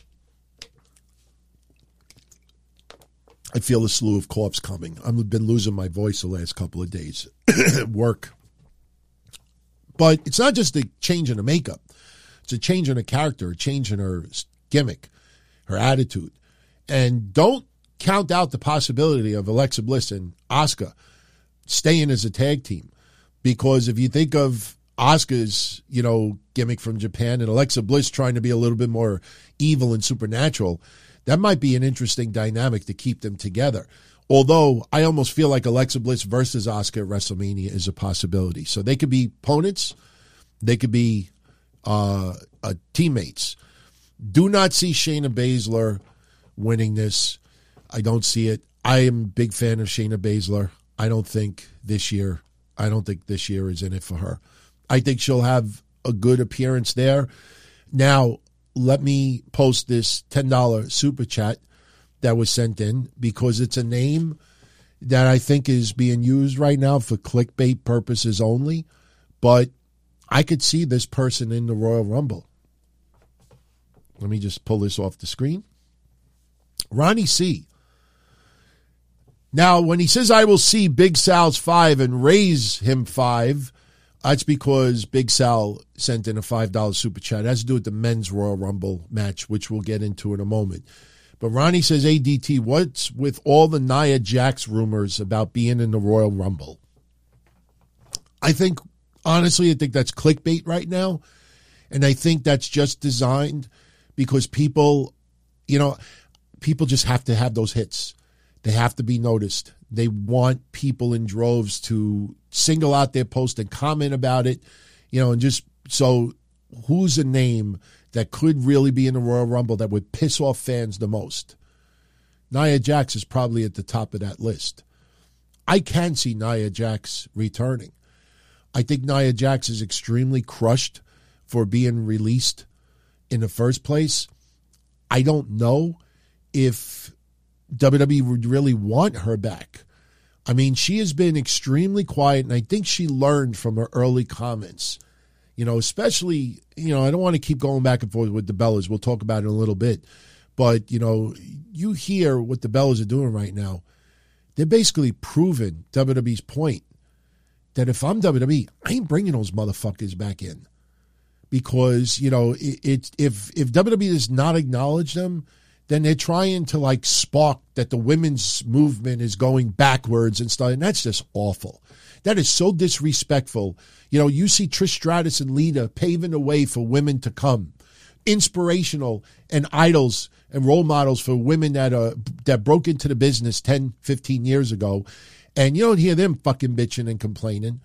I feel a slew of coughs coming. I've been losing my voice the last couple of days at work. But it's not just a change in the makeup. It's a change in her character, a change in her gimmick, her attitude. And don't count out the possibility of Alexa Bliss and Asuka staying as a tag team. Because if you think of Asuka's, you know, gimmick from Japan and Alexa Bliss trying to be a little bit more evil and supernatural, that might be an interesting dynamic to keep them together. Although I almost feel like Alexa Bliss versus Asuka at WrestleMania is a possibility. So they could be opponents. They could be uh, uh, teammates. Do not see Shayna Baszler winning this. I don't see it. I am a big fan of Shayna Baszler. I don't think this year, I don't think this year is in it for her. I think she'll have a good appearance there. Now, let me post this ten dollars super chat that was sent in because it's a name that I think is being used right now for clickbait purposes only. But I could see this person in the Royal Rumble. Let me just pull this off the screen. Ronnie C. Now, when he says, I will see Big Sal's five and raise him five, that's because Big Sal sent in a five dollars super chat. It has to do with the men's Royal Rumble match, which we'll get into in a moment. But Ronnie says, A D T, what's with all the Nia Jax rumors about being in the Royal Rumble? I think, honestly, I think that's clickbait right now. And I think that's just designed because people, you know, people just have to have those hits. They have to be noticed. They want people in droves to single out their post and comment about it, you know, and just so who's a name that could really be in the Royal Rumble that would piss off fans the most? Nia Jax is probably at the top of that list. I can see Nia Jax returning. I think Nia Jax is extremely crushed for being released in the first place. I don't know if W W E would really want her back. I mean, she has been extremely quiet, and I think she learned from her early comments. You know, especially, you know, I don't want to keep going back and forth with the Bellas. We'll talk about it in a little bit. But, you know, you hear what the Bellas are doing right now. They're basically proving W W E's point that if I'm W W E, I ain't bringing those motherfuckers back in. Because, you know, it, it, if, if W W E does not acknowledge them, then they're trying to, like, spark that the women's movement is going backwards and stuff. And that's just awful. That is so disrespectful. You know, you see Trish Stratus and Lita paving the way for women to come. Inspirational and idols and role models for women that uh, that broke into the business ten, fifteen years ago. And you don't hear them fucking bitching and complaining.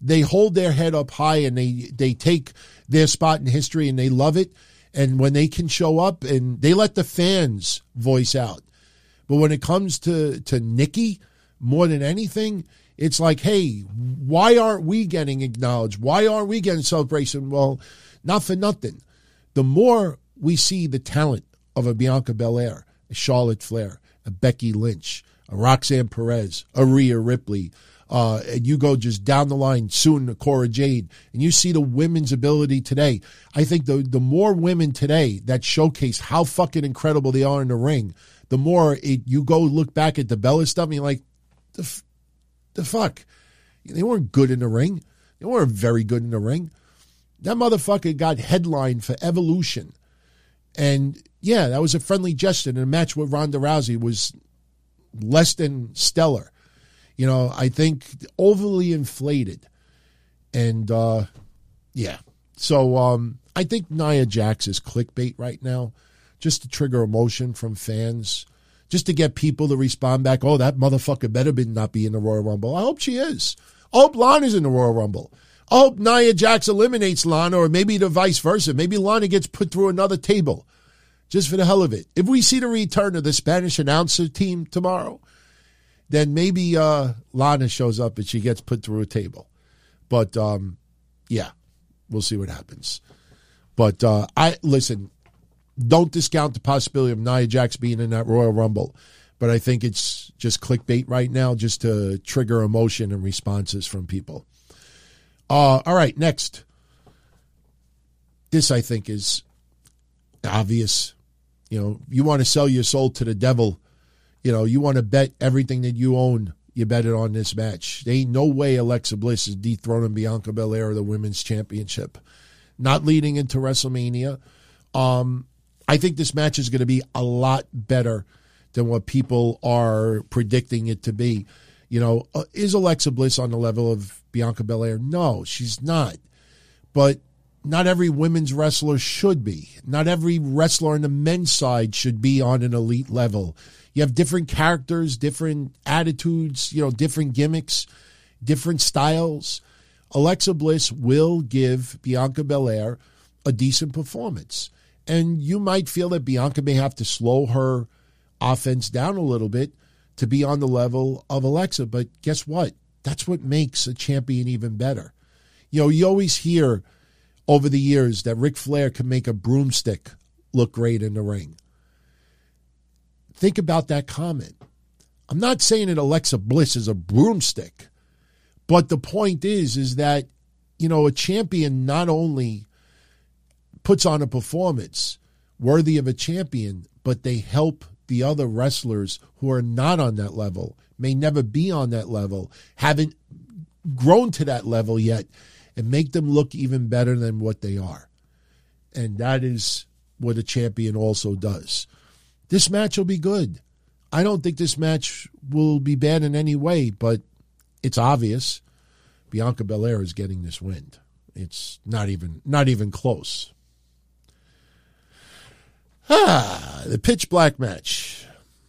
they hold their head up high and they, they take their spot in history and they love it. And when they can show up and they let the fans voice out. But when it comes to, to Nikki, more than anything, it's like, hey, why aren't we getting acknowledged? Why aren't we getting celebration? Well, not for nothing. The more we see the talent of a Bianca Belair, a Charlotte Flair, a Becky Lynch, a Roxanne Perez, a Rhea Ripley, uh, and you go just down the line, soon Cora Jade, and you see the women's ability today. I think the, the more women today that showcase how fucking incredible they are in the ring, the more it, you go look back at the Bella stuff and you're like, the, f- the fuck? They weren't good in the ring. They weren't very good in the ring. That motherfucker got headlined for Evolution. And, yeah, that was a friendly gesture. And a match with Ronda Rousey was less than stellar. You know, I think overly inflated. And, uh, yeah. So um, I think Nia Jax is clickbait right now, just to trigger emotion from fans, just to get people to respond back, oh, that motherfucker better be not be in the Royal Rumble. I hope she is. I hope Lana's in the Royal Rumble. I hope Nia Jax eliminates Lana, or maybe the vice versa. Maybe Lana gets put through another table, just for the hell of it. If we see the return of the Spanish announcer team tomorrow, then maybe uh, Lana shows up and she gets put through a table. But, um, yeah, we'll see what happens. But, uh, I listen, don't discount the possibility of Nia Jax being in that Royal Rumble. But I think it's just clickbait right now, just to trigger emotion and responses from people. Uh, all right, next. This, I think, is obvious. You know, you want to sell your soul to the devil. You know, you want to bet everything that you own, you bet it on this match. There ain't no way Alexa Bliss is dethroning Bianca Belair of the Women's Championship. Not leading into WrestleMania. Um, I think this match is going to be a lot better than what people are predicting it to be. You know, uh, is Alexa Bliss on the level of Bianca Belair? No, she's not. But not every women's wrestler should be. Not every wrestler on the men's side should be on an elite level. You have different characters, different attitudes, you know, different gimmicks, different styles. Alexa Bliss will give Bianca Belair a decent performance. And you might feel that Bianca may have to slow her offense down a little bit to be on the level of Alexa. But guess what? That's what makes a champion even better. You know, you always hear over the years that Ric Flair can make a broomstick look great in the ring. Think about that comment. I'm not saying that Alexa Bliss is a broomstick, but the point is, is that, you know, a champion not only puts on a performance worthy of a champion, but they help the other wrestlers who are not on that level, may never be on that level, haven't grown to that level yet, and make them look even better than what they are. And that is what a champion also does. This match will be good. I don't think this match will be bad in any way, but it's obvious Bianca Belair is getting this win. It's not even not even close. Ah, the pitch black match.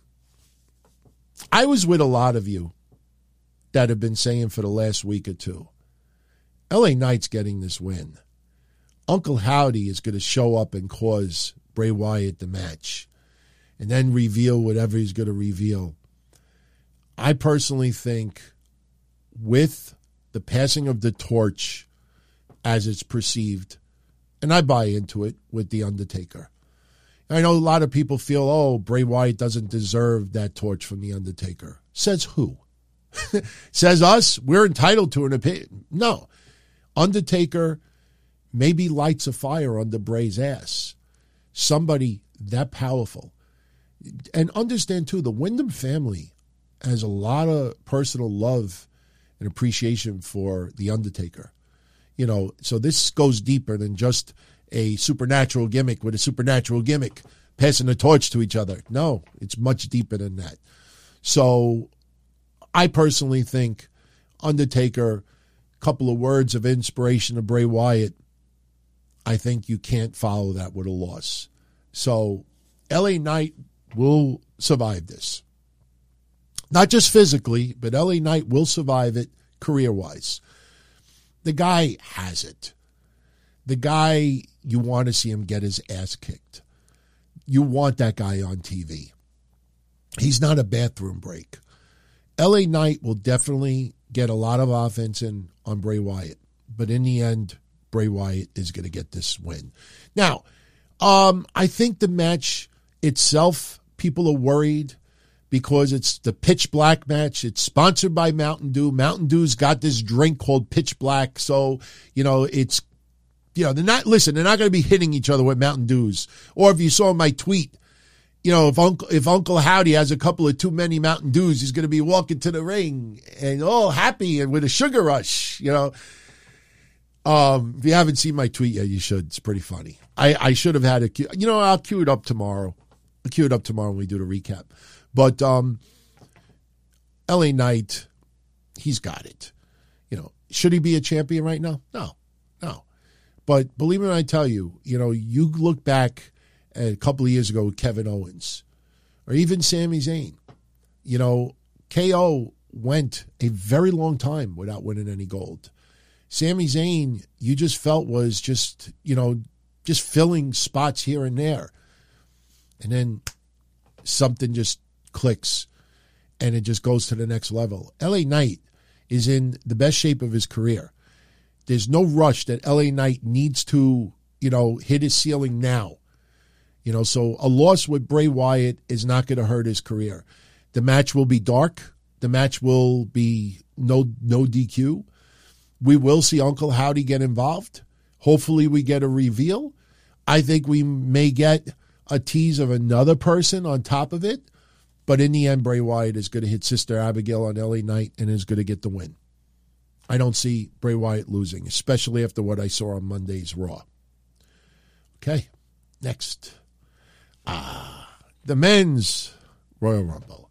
I was with a lot of you that have been saying for the last week or two, L A Knight's getting this win. Uncle Howdy is going to show up and cause Bray Wyatt the match, and then reveal whatever he's going to reveal. I personally think with the passing of the torch as it's perceived, and I buy into it with The Undertaker. I know a lot of people feel, oh, Bray Wyatt doesn't deserve that torch from The Undertaker. Says who? Says us? We're entitled to an opinion. No. Undertaker maybe lights a fire under Bray's ass. Somebody that powerful. And understand, too, the Wyndham family has a lot of personal love and appreciation for The Undertaker. You know, so this goes deeper than just a supernatural gimmick with a supernatural gimmick passing the torch to each other. No, it's much deeper than that. So I personally think Undertaker, couple of words of inspiration to Bray Wyatt, I think you can't follow that with a loss. So L A Knight will survive this. Not just physically, but L A Knight will survive it career-wise. The guy has it. The guy, you want to see him get his ass kicked. You want that guy on T V. He's not a bathroom break. L A Knight will definitely get a lot of offense in on Bray Wyatt. But in the end, Bray Wyatt is going to get this win. Now, um, I think the match itself, people are worried because it's the Pitch Black match. It's sponsored by Mountain Dew. Mountain Dew's got this drink called Pitch Black. So, you know, it's, you know, they're not, listen, they're not going to be hitting each other with Mountain Dews. Or if you saw my tweet, you know, if Uncle, if Uncle Howdy has a couple of too many Mountain Dews, he's going to be walking to the ring and all happy and with a sugar rush, you know. Um, if you haven't seen my tweet yet, you should. It's pretty funny. I, I should have had a, you know, I'll cue it up tomorrow. I'll cue it up tomorrow when we do the recap. But um, L A Knight, he's got it. You know, should he be a champion right now? No, no. But believe me when I tell you, you know, you look back at a couple of years ago with Kevin Owens or even Sami Zayn. You know, K O went a very long time without winning any gold. Sami Zayn, you just felt was just, you know, just filling spots here and there. And then something just clicks and it just goes to the next level. L A Knight is in the best shape of his career. There's no rush that L A Knight needs to, you know, hit his ceiling now. You know, so a loss with Bray Wyatt is not going to hurt his career. The match will be dark. The match will be no no D Q. We will see Uncle Howdy get involved. Hopefully we get a reveal. I think we may get a tease of another person on top of it. But in the end, Bray Wyatt is going to hit Sister Abigail on L A Knight and is going to get the win. I don't see Bray Wyatt losing, especially after what I saw on Monday's Raw. Okay, next. Ah, the men's Royal Rumble.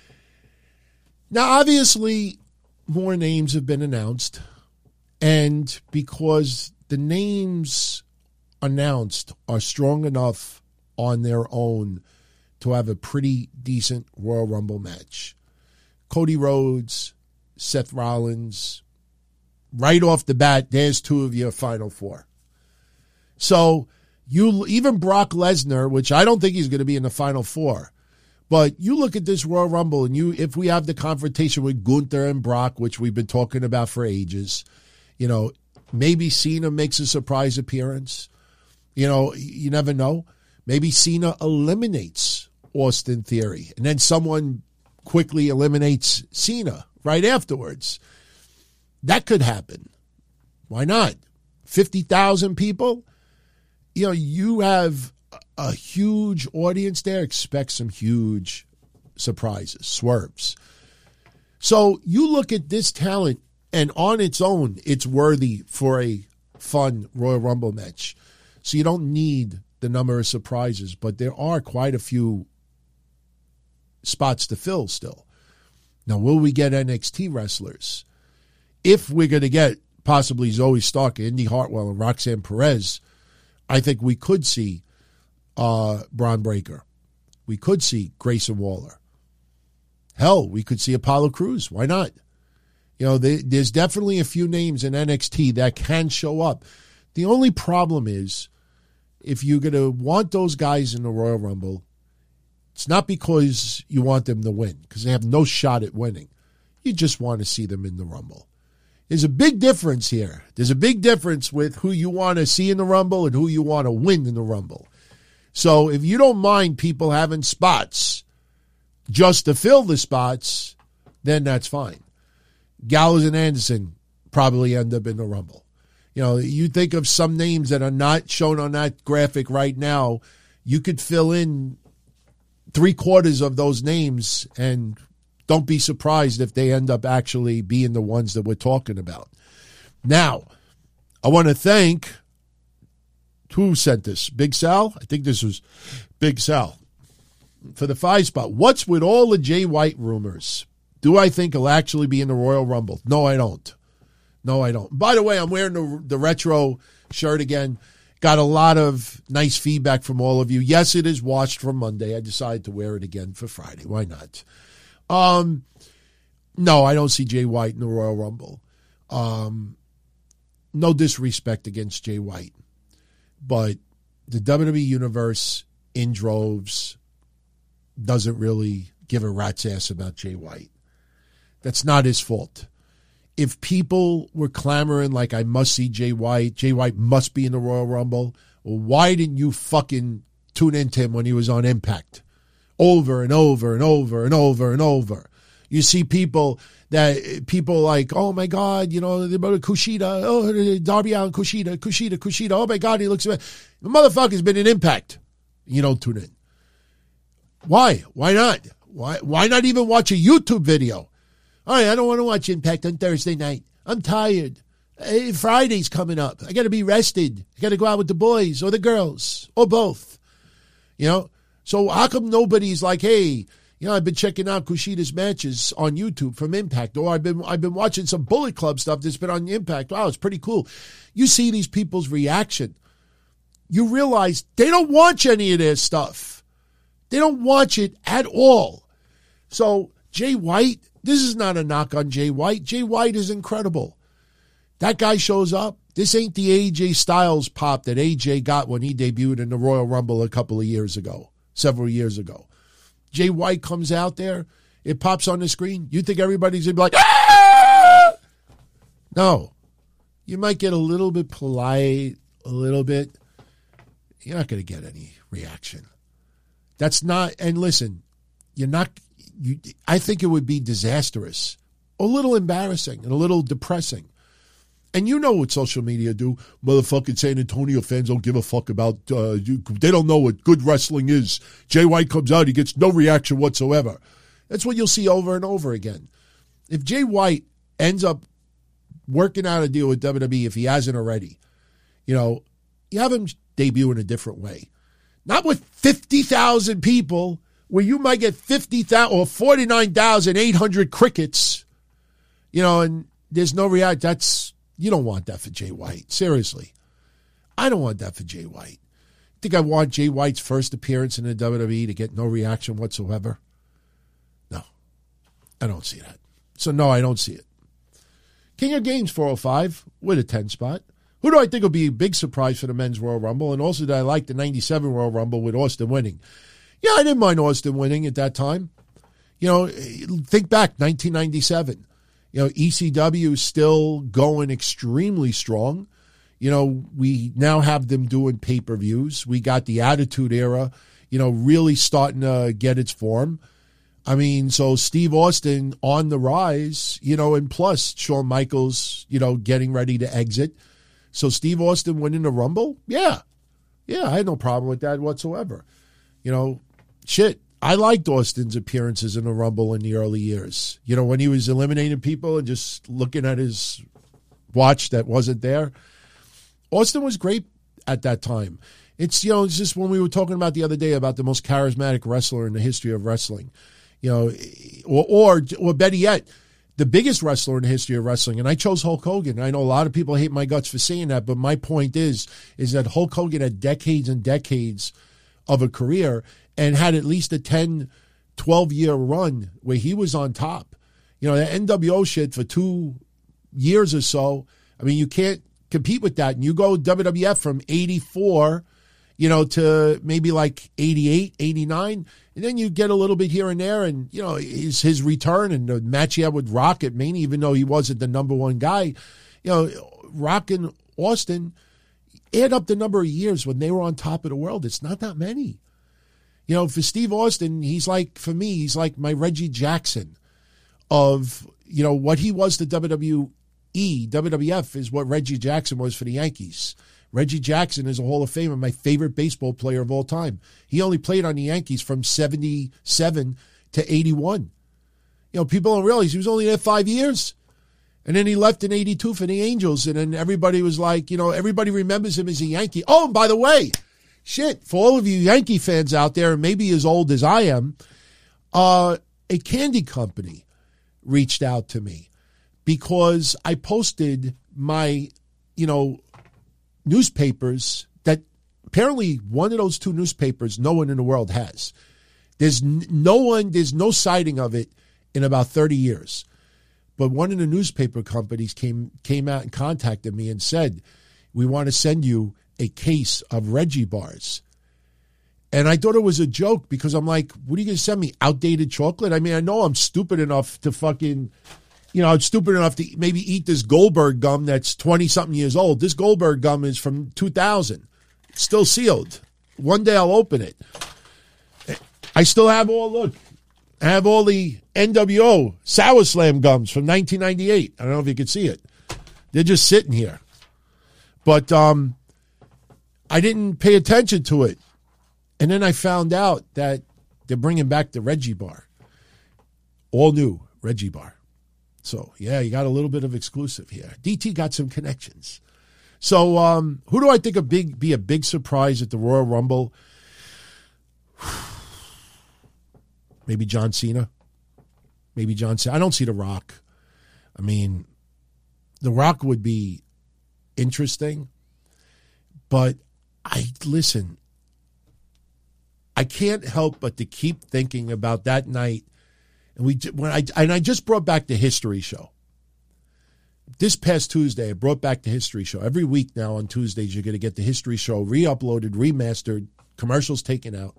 Now, obviously, more names have been announced. And because the names announced are strong enough on their own to have a pretty decent Royal Rumble match. Cody Rhodes, Seth Rollins, right off the bat, there's two of your Final Four. So you even Brock Lesnar, which I don't think he's going to be in the Final Four, but you look at this Royal Rumble and you, if we have the confrontation with Gunther and Brock, which we've been talking about for ages, you know, maybe Cena makes a surprise appearance. You know, you never know. Maybe Cena eliminates Austin Theory, and then someone quickly eliminates Cena right afterwards. That could happen. Why not? fifty thousand people? You know, you have a huge audience there. Expect some huge surprises, swerves. So you look at this talent, and on its own, it's worthy for a fun Royal Rumble match. So you don't need the number of surprises, but there are quite a few spots to fill still. Now, will we get N X T wrestlers? If we're going to get possibly Zoe Stark, Indy Hartwell, and Roxanne Perez, I think we could see uh, Braun Breaker. We could see Grayson Waller. Hell, we could see Apollo Crews. Why not? You know, they, there's definitely a few names in N X T that can show up. The only problem is, if you're going to want those guys in the Royal Rumble, it's not because you want them to win, because they have no shot at winning. You just want to see them in the Rumble. There's a big difference here. There's a big difference with who you want to see in the Rumble and who you want to win in the Rumble. So if you don't mind people having spots just to fill the spots, then that's fine. Gallows and Anderson probably end up in the Rumble. You know, you think of some names that are not shown on that graphic right now, you could fill in three quarters of those names, and don't be surprised if they end up actually being the ones that we're talking about. Now, I want to thank, who sent this? Big Sal? I think this was Big Sal. For the five spot, what's with all the Jay White rumors? Do I think he'll actually be in the Royal Rumble? No, I don't. No, I don't. By the way, I'm wearing the, the retro shirt again. Got a lot of nice feedback from all of you. Yes, it is washed from Monday. I decided to wear it again for Friday. Why not? Um, no, I don't see Jay White in the Royal Rumble. Um, no disrespect against Jay White, but the W W E Universe in droves doesn't really give a rat's ass about Jay White. That's not his fault. If people were clamoring like, I must see Jay White, Jay White must be in the Royal Rumble, well, why didn't you fucking tune into him when he was on Impact? Over and over and over and over and over. You see people that, people like, oh my God, you know, Kushida, oh, Darby Allin, Kushida, Kushida, Kushida, oh my God, he looks, the motherfucker's been in Impact. You don't tune in. Why? Why not? Why, why not even watch a YouTube video? All right, I don't want to watch Impact on Thursday night. I'm tired. Hey, Friday's coming up. I got to be rested. I got to go out with the boys or the girls or both. You know? So how come nobody's like, hey, you know, I've been checking out Kushida's matches on YouTube from Impact, or I've been I've been watching some Bullet Club stuff that's been on Impact. Wow, it's pretty cool. You see these people's reaction. You realize they don't watch any of their stuff. They don't watch it at all. So Jay White, this is not a knock on Jay White. Jay White is incredible. That guy shows up. This ain't the A J Styles pop that A J got when he debuted in the Royal Rumble a couple of years ago, several years ago. Jay White comes out there. It pops on the screen. You think everybody's going to be like, ah! No. You might get a little bit polite, a little bit. You're not going to get any reaction. That's not, and listen, you're not, you, I think it would be disastrous, a little embarrassing and a little depressing. And you know what social media do. Motherfucking San Antonio fans don't give a fuck about, uh, you, they don't know what good wrestling is. Jay White comes out, he gets no reaction whatsoever. That's what you'll see over and over again. If Jay White ends up working out a deal with W W E, if he hasn't already, you know, you have him debut in a different way. Not with fifty thousand people, where you might get fifty thousand or forty-nine thousand eight hundred crickets, you know, and there's no reaction. That's, you don't want that for Jay White. Seriously. I don't want that for Jay White. Think I want Jay White's first appearance in the W W E to get no reaction whatsoever? No. I don't see that. So, no, I don't see it. King of Games four oh five with a ten spot. Who do I think will be a big surprise for the Men's Royal Rumble? And also, did I like the ninety-seven Royal Rumble with Austin winning? Yeah, I didn't mind Austin winning at that time. You know, think back, nineteen ninety-seven. You know, E C W is still going extremely strong. You know, we now have them doing pay-per-views. We got the Attitude Era, you know, really starting to get its form. I mean, so Steve Austin on the rise, you know, and plus Shawn Michaels, you know, getting ready to exit. So Steve Austin winning the Rumble? Yeah. Yeah, I had no problem with that whatsoever. You know, shit, I liked Austin's appearances in the Rumble in the early years. You know, when he was eliminating people and just looking at his watch that wasn't there. Austin was great at that time. It's, you know, it's just when we were talking about the other day about the most charismatic wrestler in the history of wrestling. You know, or, or, or better yet, the biggest wrestler in the history of wrestling, and I chose Hulk Hogan. I know a lot of people hate my guts for saying that, but my point is, is that Hulk Hogan had decades and decades of a career and had at least a ten, twelve-year run where he was on top. You know, the N W O shit for two years or so, I mean, you can't compete with that. And you go W W F from eighty-four, you know, to maybe like eighty-eight, eighty-nine, and then you get a little bit here and there, and, you know, his, his return and the match he had with Rock at Mania, even though he wasn't the number one guy, you know, Rock and Austin, add up the number of years when they were on top of the world. It's not that many. You know, for Steve Austin, he's like, for me, he's like my Reggie Jackson of, you know, what he was to W W E. W W F is what Reggie Jackson was for the Yankees. Reggie Jackson is a Hall of Famer, my favorite baseball player of all time. He only played on the Yankees from seventy-seven to eighty-one. You know, people don't realize he was only there five years. And then he left in eighty-two for the Angels. And then everybody was like, you know, everybody remembers him as a Yankee. Oh, and by the way, shit, for all of you Yankee fans out there, and maybe as old as I am, uh, a candy company reached out to me because I posted my, you know, newspapers that apparently one of those two newspapers no one in the world has. There's no one, there's no sighting of it in about thirty years. but one of the newspaper companies came came out and contacted me and said, we want to send you a case of Reggie bars. And I thought it was a joke because I'm like, what are you going to send me? Outdated chocolate? I mean, I know I'm stupid enough to fucking, you know, I'm stupid enough to maybe eat this Goldberg gum that's twenty-something years old. This Goldberg gum is from two thousand. It's still sealed. One day I'll open it. I still have all, look, I have all the N W O Sour Slam gums from nineteen ninety-eight. I don't know if you can see it. They're just sitting here. But um, I didn't pay attention to it. And then I found out that they're bringing back the Reggie bar. All new Reggie bar. So, yeah, you got a little bit of exclusive here. D T got some connections. So, um, who do I think a big be a big surprise at the Royal Rumble? Maybe John Cena. Maybe John Cena. I don't see The Rock. I mean, The Rock would be interesting. But I listen, I can't help but to keep thinking about that night. And we when I and I just brought back the History Show. This past Tuesday, I brought back the History Show. Every week now on Tuesdays, you're going to get the History Show re-uploaded, remastered, commercials taken out.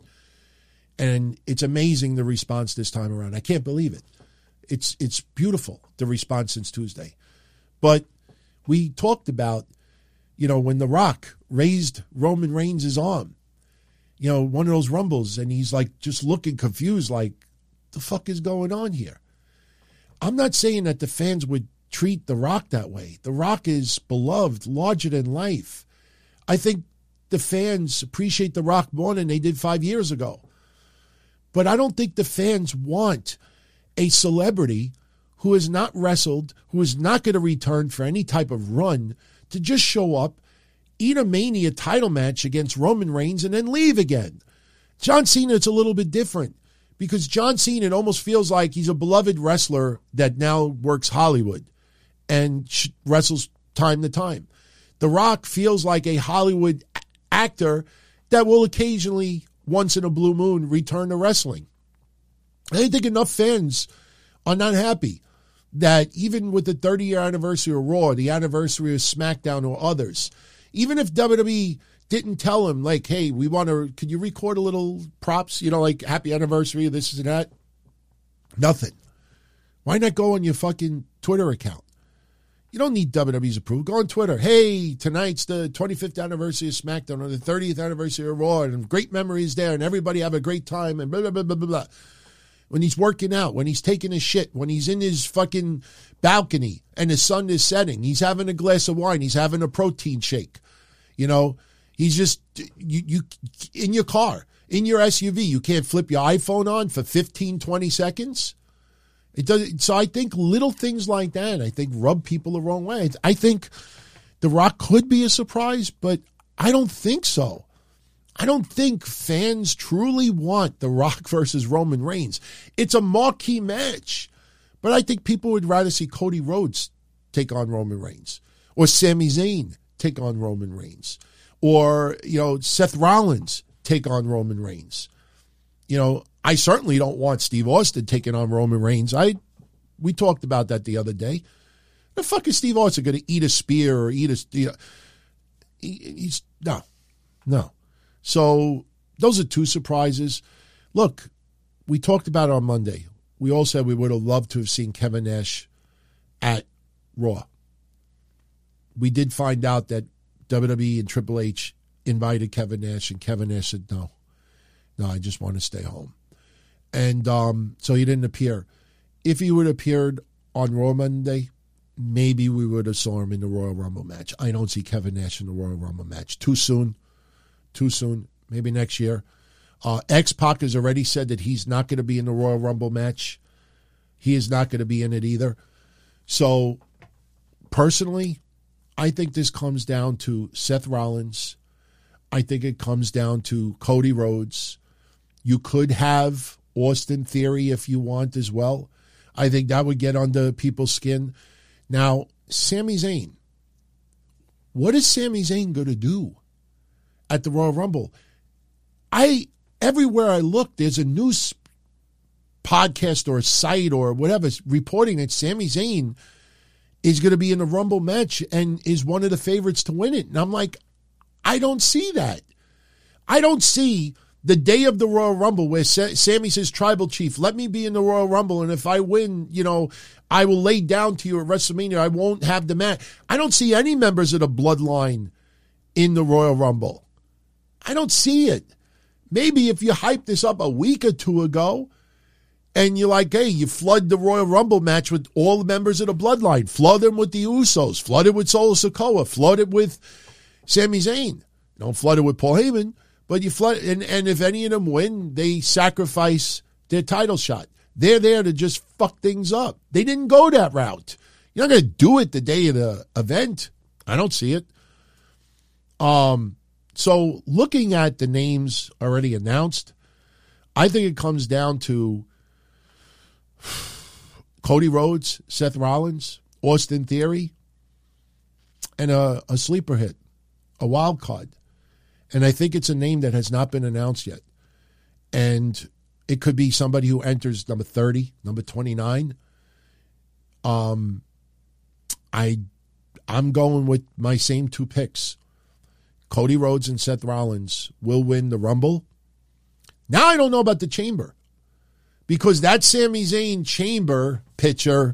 And it's amazing the response this time around. I can't believe it. It's it's beautiful, the response since Tuesday. But we talked about, you know, when The Rock raised Roman Reigns' arm, you know, one of those rumbles, and he's like just looking confused, like, the fuck is going on here? I'm not saying that the fans would treat The Rock that way. The Rock is beloved, larger than life. I think the fans appreciate The Rock more than they did five years ago. But I don't think the fans want a celebrity who has not wrestled, who is not going to return for any type of run, to just show up, eat a Mania title match against Roman Reigns, and then leave again. John Cena, it's a little bit different because John Cena, it almost feels like he's a beloved wrestler that now works Hollywood and wrestles time to time. The Rock feels like a Hollywood actor that will occasionally, once in a blue moon, return to wrestling. I think enough fans are not happy that even with the thirty-year anniversary of Raw, the anniversary of SmackDown or others, even if W W E didn't tell him, like, hey, we want to, could you record a little props, you know, like happy anniversary, this and that? Nothing. Why not go on your fucking Twitter account? You don't need W W E's approval. Go on Twitter. Hey, tonight's the twenty-fifth anniversary of SmackDown or the thirtieth anniversary of Raw, and great memories there, and everybody have a great time, and blah, blah, blah, blah, blah, blah. When he's working out, when he's taking his shit, when he's in his fucking balcony and the sun is setting, he's having a glass of wine, he's having a protein shake. You know, he's just, you, you in your car, in your S U V, you can't flip your iPhone on for fifteen, twenty seconds. It does. So I think little things like that, I think, rub people the wrong way. I think The Rock could be a surprise, but I don't think so. I don't think fans truly want The Rock versus Roman Reigns. It's a marquee match, but I think people would rather see Cody Rhodes take on Roman Reigns, or Sami Zayn take on Roman Reigns, or, you know, Seth Rollins take on Roman Reigns. You know, I certainly don't want Steve Austin taking on Roman Reigns. I, we talked about that the other day. The fuck is Steve Austin going to eat a spear or eat a, you know, he, he's, no, no. So those are two surprises. Look, we talked about it on Monday. We all said we would have loved to have seen Kevin Nash at Raw. We did find out that W W E and Triple H invited Kevin Nash, and Kevin Nash said, no, no, I just want to stay home. And um, so he didn't appear. If he would have appeared on Raw Monday, maybe we would have saw him in the Royal Rumble match. I don't see Kevin Nash in the Royal Rumble match. Too soon. Too soon. Maybe next year. Uh, X-Pac has already said that he's not going to be in the Royal Rumble match. He is not going to be in it either. So, personally, I think this comes down to Seth Rollins. I think it comes down to Cody Rhodes. You could have Austin Theory if you want as well. I think that would get under people's skin. Now, Sami Zayn. What is Sami Zayn going to do at the Royal Rumble? I everywhere I look, there's a new podcast or site or whatever reporting that Sami Zayn is going to be in the Rumble match and is one of the favorites to win it. And I'm like, I don't see that. I don't see the day of the Royal Rumble where Sa- Sami says, Tribal Chief, let me be in the Royal Rumble, and if I win, you know, I will lay down to you at WrestleMania. I won't have the match. I don't see any members of the Bloodline in the Royal Rumble. I don't see it. Maybe if you hyped this up a week or two ago and you're like, hey, you flood the Royal Rumble match with all the members of the Bloodline, flood them with the Usos, flood it with Solo Sikoa, flood it with Sami Zayn. Don't flood it with Paul Heyman, but you flood and, and if any of them win, they sacrifice their title shot. They're there to just fuck things up. They didn't go that route. You're not going to do it the day of the event. I don't see it. Um, so looking at the names already announced, I think it comes down to Cody Rhodes, Seth Rollins, Austin Theory, and a, a sleeper hit, a wild card. And I think it's a name that has not been announced yet. And it could be somebody who enters number thirty, number twenty-nine. Um, I, I'm going with my same two picks. Cody Rhodes and Seth Rollins will win the Rumble. Now I don't know about the Chamber. Because that Sami Zayn Chamber picture,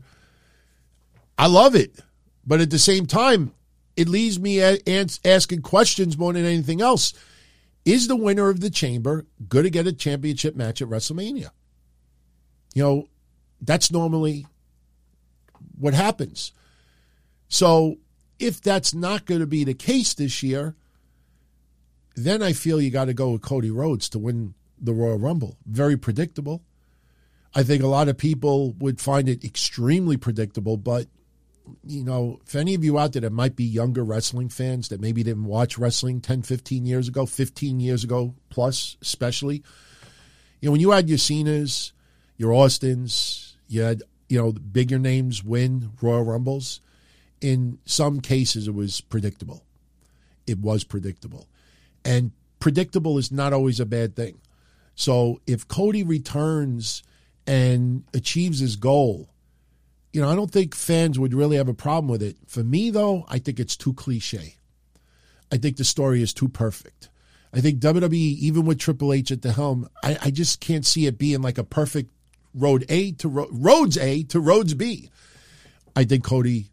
I love it. But at the same time, it leaves me a- asking questions more than anything else. Is the winner of the Chamber going to get a championship match at WrestleMania? You know, that's normally what happens. So if that's not going to be the case this year, then I feel you got to go with Cody Rhodes to win the Royal Rumble. Very predictable. I think a lot of people would find it extremely predictable, but, you know, if any of you out there that might be younger wrestling fans that maybe didn't watch wrestling ten, fifteen years ago, fifteen years ago plus especially, you know, when you had your Cenas, your Austins, you had, you know, the bigger names win Royal Rumbles, in some cases it was predictable. It was predictable. And predictable is not always a bad thing. So if Cody returns and achieves his goal, you know, I don't think fans would really have a problem with it. For me, though, I think it's too cliche. I think the story is too perfect. I think W W E, even with Triple H at the helm, I, I just can't see it being like a perfect road A to ro- roads A to roads B. I think Cody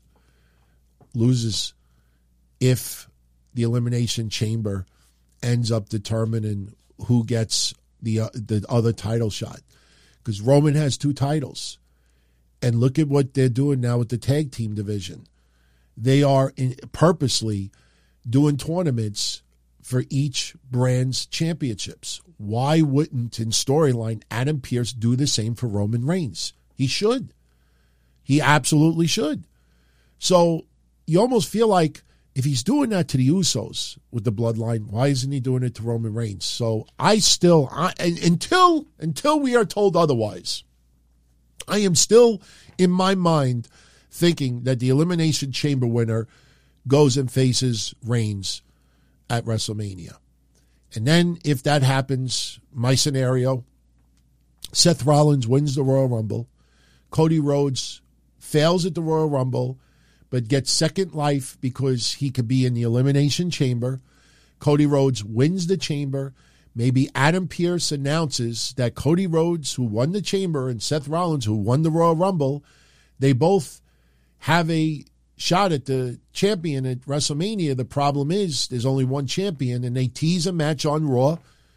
loses if the Elimination Chamber ends up determining who gets the uh, the other title shot. Because Roman has two titles. And look at what they're doing now with the tag team division. They are in, purposely doing tournaments for each brand's championships. Why wouldn't, in storyline, Adam Pearce do the same for Roman Reigns? He should. He absolutely should. So you almost feel like if he's doing that to the Usos with the Bloodline, why isn't he doing it to Roman Reigns? So I still, I, until until we are told otherwise, I am still in my mind thinking that the Elimination Chamber winner goes and faces Reigns at WrestleMania. And then if that happens, my scenario, Seth Rollins wins the Royal Rumble, Cody Rhodes fails at the Royal Rumble, but gets second life because he could be in the Elimination Chamber. Cody Rhodes wins the Chamber. Maybe Adam Pearce announces that Cody Rhodes, who won the Chamber, and Seth Rollins, who won the Royal Rumble, they both have a shot at the champion at WrestleMania. The problem is there's only one champion, and they tease a match on Raw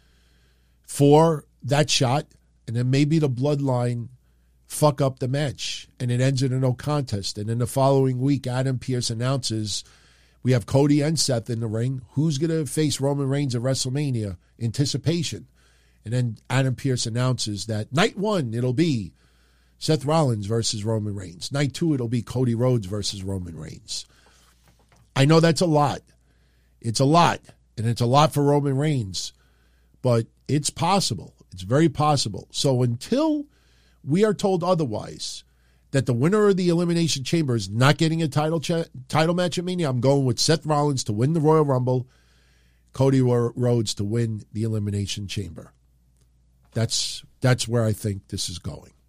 for that shot, and then maybe the Bloodline fuck up the match, and it ends in a no contest. And then the following week, Adam Pearce announces we have Cody and Seth in the ring. Who's going to face Roman Reigns at WrestleMania? Anticipation. And then Adam Pearce announces that night one, it'll be Seth Rollins versus Roman Reigns. Night two, it'll be Cody Rhodes versus Roman Reigns. I know that's a lot. It's a lot. And it's a lot for Roman Reigns. But it's possible. It's very possible. So until we are told otherwise, that the winner of the Elimination Chamber is not getting a title cha- title match at Mania, I'm going with Seth Rollins to win the Royal Rumble, Cody Rhodes to win the Elimination Chamber. That's that's where I think this is going.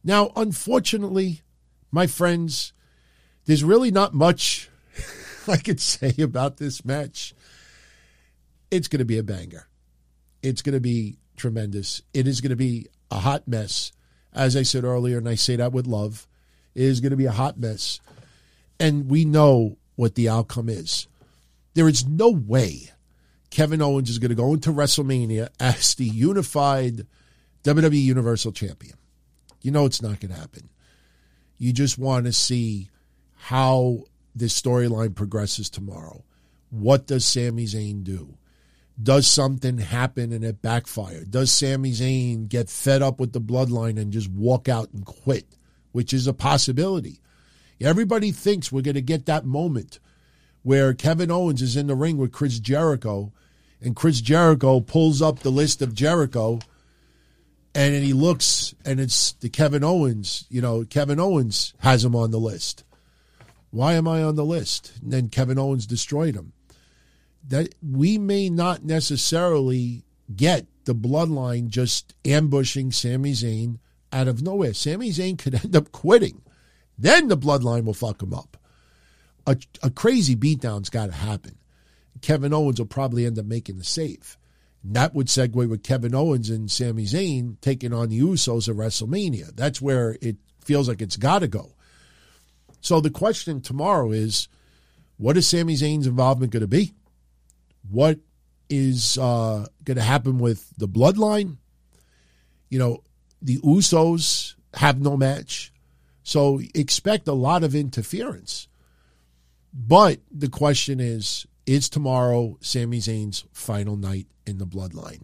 Now, unfortunately, my friends, there's really not much I could say about this match. It's going to be a banger. It's going to be tremendous. It is going to be a hot mess. As I said earlier, and I say that with love, it is going to be a hot mess. And we know what the outcome is. There is no way Kevin Owens is going to go into WrestleMania as the unified W W E Universal Champion. You know it's not going to happen. You just want to see how this storyline progresses tomorrow. What does Sami Zayn do? Does something happen and it backfire? Does Sami Zayn get fed up with the bloodline and just walk out and quit, which is a possibility? Everybody thinks we're going to get that moment where Kevin Owens is in the ring with Chris Jericho, and Chris Jericho pulls up the list of Jericho, and then he looks, and it's the Kevin Owens. You know, Kevin Owens has him on the list. Why am I on the list? And then Kevin Owens destroyed him. That we may not necessarily get the bloodline just ambushing Sami Zayn out of nowhere. Sami Zayn could end up quitting. Then the bloodline will fuck him up. A, a crazy beatdown's got to happen. Kevin Owens will probably end up making the save. And that would segue with Kevin Owens and Sami Zayn taking on the Usos at WrestleMania. That's where it feels like it's got to go. So the question tomorrow is, what is Sami Zayn's involvement going to be? What is uh, going to happen with the bloodline? You know, the Usos have no match. So expect a lot of interference. But the question is, is tomorrow Sami Zayn's final night in the bloodline?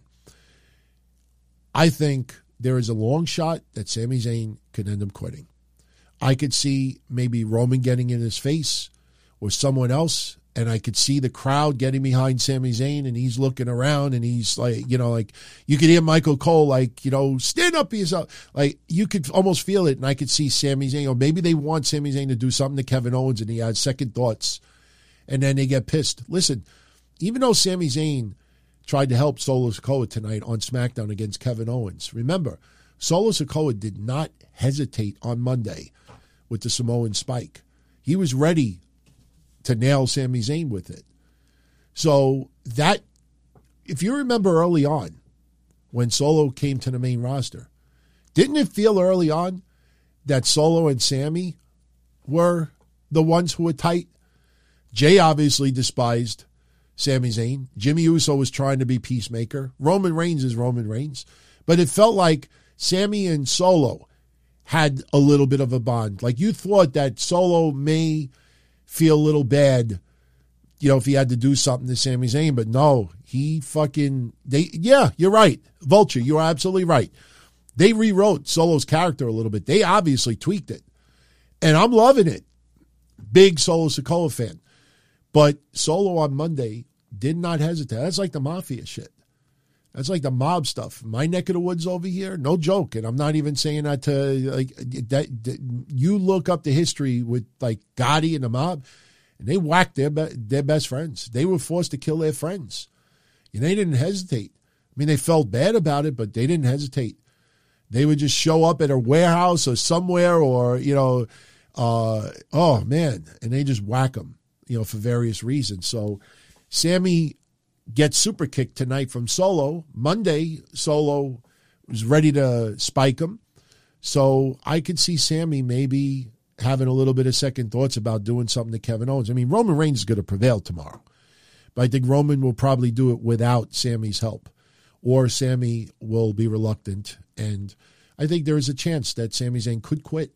I think there is a long shot that Sami Zayn could end up quitting. I could see maybe Roman getting in his face or someone else, and I could see the crowd getting behind Sami Zayn, and he's looking around, and he's like, you know, like, you could hear Michael Cole, like, you know, stand up for yourself. Like, you could almost feel it, and I could see Sami Zayn, or maybe they want Sami Zayn to do something to Kevin Owens, and he has second thoughts, and then they get pissed. Listen, even though Sami Zayn tried to help Solo Sikoa tonight on SmackDown against Kevin Owens, remember, Solo Sikoa did not hesitate on Monday with the Samoan spike. He was ready to nail Sami Zayn with it. So that, if you remember early on, when Solo came to the main roster, didn't it feel early on that Solo and Sami were the ones who were tight? Jay obviously despised Sami Zayn. Jimmy Uso was trying to be peacemaker. Roman Reigns is Roman Reigns. But it felt like Sami and Solo had a little bit of a bond. Like, you thought that Solo may feel a little bad, you know, if he had to do something to Sami Zayn, but no, he fucking, they, yeah, you're right. Vulture, you're absolutely right. They rewrote Solo's character a little bit. They obviously tweaked it. And I'm loving it. Big Solo Sikoa fan. But Solo on Monday did not hesitate. That's like the mafia shit. That's like the mob stuff. My neck of the woods over here, no joke. And I'm not even saying that to, like, that, that you look up the history with, like, Gotti and the mob, and they whacked their, their best friends. They were forced to kill their friends. And they didn't hesitate. I mean, they felt bad about it, but they didn't hesitate. They would just show up at a warehouse or somewhere, or, you know, uh, oh, man, and they just whack them, you know, for various reasons. So Sami gets super kicked tonight from Solo. Monday, Solo was ready to spike him. So I could see Sami maybe having a little bit of second thoughts about doing something to Kevin Owens. I mean, Roman Reigns is going to prevail tomorrow. But I think Roman will probably do it without Sami's help. Or Sami will be reluctant. And I think there is a chance that Sami Zayn could quit.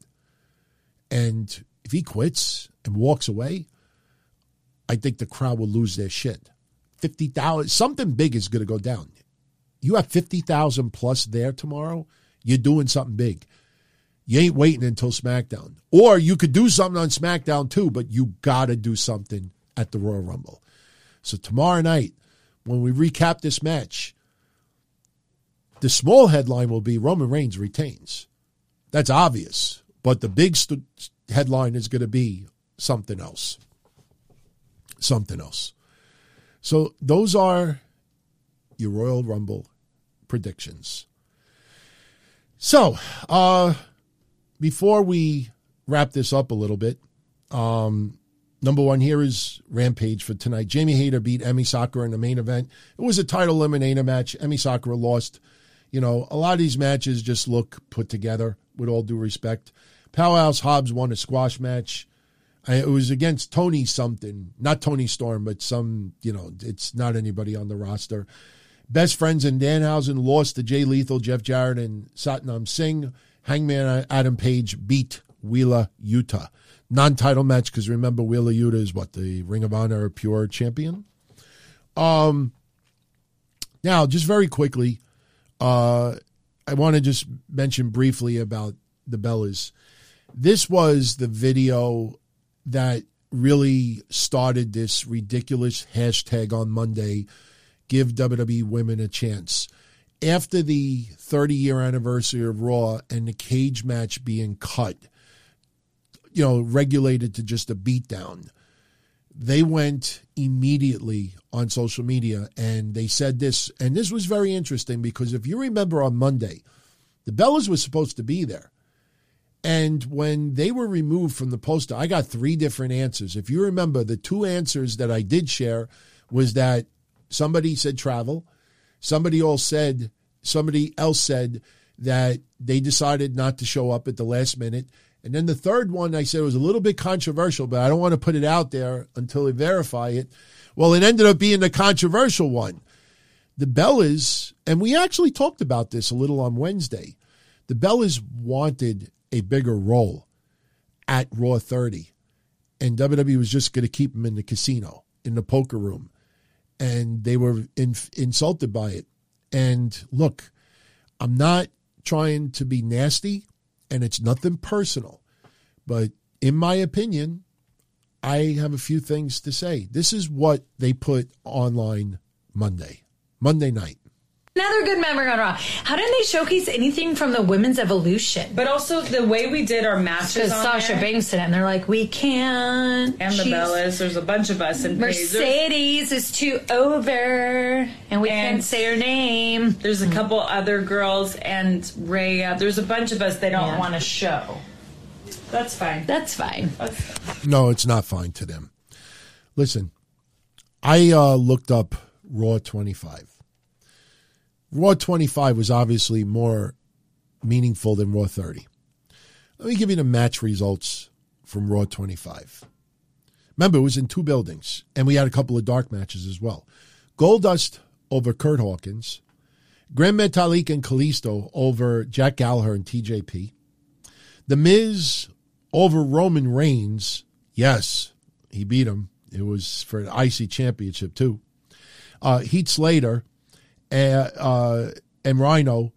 And if he quits and walks away, I think the crowd will lose their shit. fifty thousand, something big is going to go down. You have fifty thousand plus there tomorrow, you're doing something big. You ain't waiting until SmackDown. Or you could do something on SmackDown too, but you got to do something at the Royal Rumble. So tomorrow night, when we recap this match, the small headline will be Roman Reigns retains. That's obvious. But the big st- headline is going to be something else. Something else. So those are your Royal Rumble predictions. So, uh, before we wrap this up a little bit, um, number one here is Rampage for tonight. Jamie Hayter beat Emi Sakura in the main event. It was a title eliminator match. Emi Sakura lost. You know, a lot of these matches just look put together, with all due respect. Powerhouse Hobbs won a squash match. I, it was against Tony something. Not Tony Storm, but some, you know, it's not anybody on the roster. Best Friends and Danhausen lost to Jay Lethal, Jeff Jarrett, and Satnam Singh. Hangman Adam Page beat Wheeler Yuta. Non-title match, because remember, Wheeler Yuta is what, the Ring of Honor Pure Champion? Um. Now, just very quickly, uh, I want to just mention briefly about the Bellas. This was the video that really started this ridiculous hashtag on Monday, Give W W E Women a Chance. After the thirty-year anniversary of Raw and the cage match being cut, you know, regulated to just a beatdown, they went immediately on social media and they said this, and this was very interesting because if you remember on Monday, the Bellas were supposed to be there. And when they were removed from the poster, I got three different answers. If you remember, the two answers that I did share was that somebody said travel. Somebody else said, somebody else said that they decided not to show up at the last minute. And then the third one I said was a little bit controversial, but I don't want to put it out there until they verify it. Well, it ended up being the controversial one. The Bellas, and we actually talked about this a little on Wednesday, the Bellas wanted a bigger role at Raw thirty. And W W E was just going to keep them in the casino, in the poker room. And they were in, insulted by it. And look, I'm not trying to be nasty, and it's nothing personal. But in my opinion, I have a few things to say. This is what they put online Monday, Monday night. Another good memory on Raw. How didn't they showcase anything from the women's evolution? But also the way we did our matches Because on Sasha there. Banks did it, and they're like, we can't. And the She's- Bellas. There's a bunch of us. And Mercedes is too over, and we And- can't say her name. There's a couple other girls and Rhea. There's a bunch of us they don't Yeah. want to show. That's fine. That's fine. That's fine. No, it's not fine to them. Listen, I uh, looked up Raw twenty-five. Raw twenty-five was obviously more meaningful than Raw thirty. Let me give you the match results from Raw twenty-five. Remember, it was in two buildings, and we had a couple of dark matches as well. Goldust over Kurt Hawkins. Gran Metalik and Kalisto over Jack Gallagher and T J P. The Miz over Roman Reigns. Yes, he beat him. It was for an I C championship, too. Uh, Heath Slater and, uh, and Rhino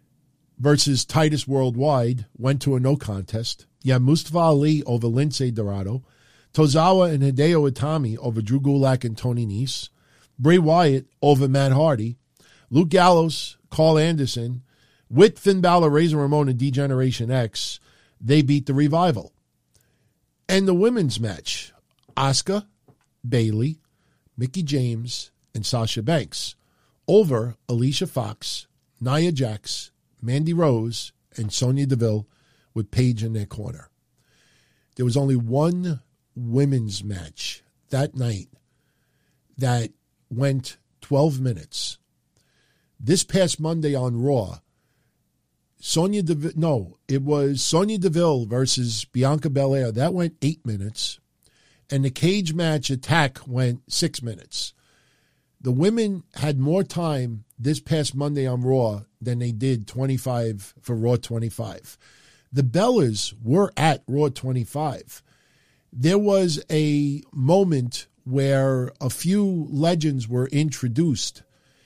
versus Titus Worldwide went to a no contest. You have Mustafa Ali over Lince Dorado. Tozawa and Hideo Itami over Drew Gulak and Tony Nese. Bray Wyatt over Matt Hardy. Luke Gallows, Carl Anderson, with Finn Balor, Razor Ramon, and D-Generation X, they beat the Revival. And the women's match, Asuka, Bayley, Mickie James, and Sasha Banks over Alicia Fox, Nia Jax, Mandy Rose, and Sonya Deville with Paige in their corner. There was only one women's match that night that went twelve minutes. This past Monday on Raw, Sonya Deville, no, it was Sonya Deville versus Bianca Belair. That went eight minutes. And the cage match Attack went six minutes. The women had more time this past Monday on Raw than they did twenty-five for Raw twenty-five. The Bellas were at Raw twenty-five. There was a moment where a few legends were introduced.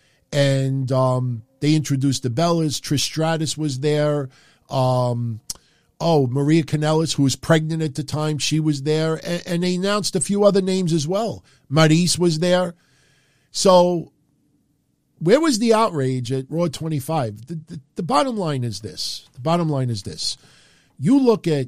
And um, they introduced the Bellas. Trish Stratus was there. Um, oh, Maria Kanellis, who was pregnant at the time, she was there. And, and they announced a few other names as well. Maryse was there. So where was the outrage at Raw twenty-five? The, the, the bottom line is this. The bottom line is this. You look at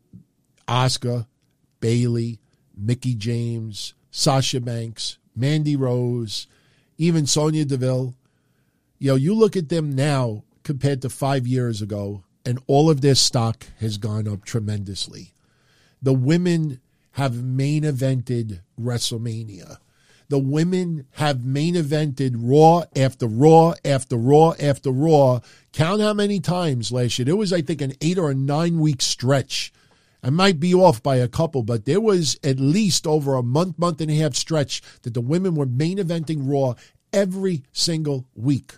Asuka, Bayley, Mickie James, Sasha Banks, Mandy Rose, even Sonya Deville. You know, you look at them now compared to five years ago, and all of their stock has gone up tremendously. The women have main evented WrestleMania. The women have main evented Raw after Raw after Raw after Raw. Count how many times last year. There was, I think, an eight or a nine week stretch. I might be off by a couple, but there was at least over a month, month and a half stretch that the women were main eventing Raw every single week.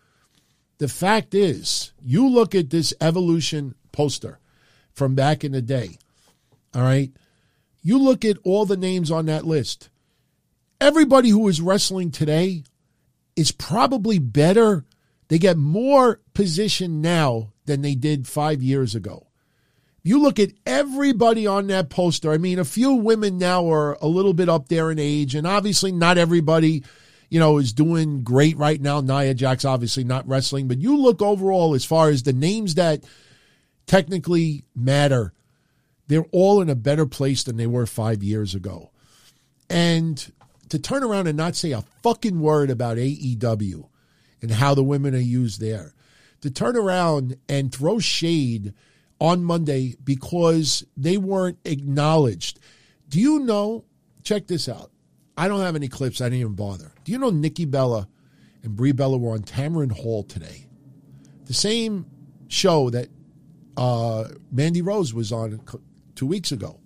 The fact is, you look at this Evolution poster from back in the day, all right? You look at all the names on that list. Everybody who is wrestling today is probably better. They get more position now than they did five years ago. You look at everybody on that poster. I mean, a few women now are a little bit up there in age, and obviously not everybody, you know, is doing great right now. Nia Jax obviously not wrestling, but you look overall as far as the names that technically matter, they're all in a better place than they were five years ago. And to turn around and not say a fucking word about A E W and how the women are used there, to turn around and throw shade on Monday because they weren't acknowledged. Do you know, check this out. I don't have any clips. I didn't even bother. Do you know Nikki Bella and Brie Bella were on Tamron Hall today? The same show that uh, Mandy Rose was on two weeks ago.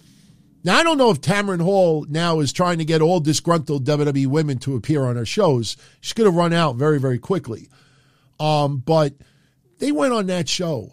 Now, I don't know if Tamron Hall now is trying to get all disgruntled W W E women to appear on her shows. She's going to run out very, very quickly. Um, but they went on that show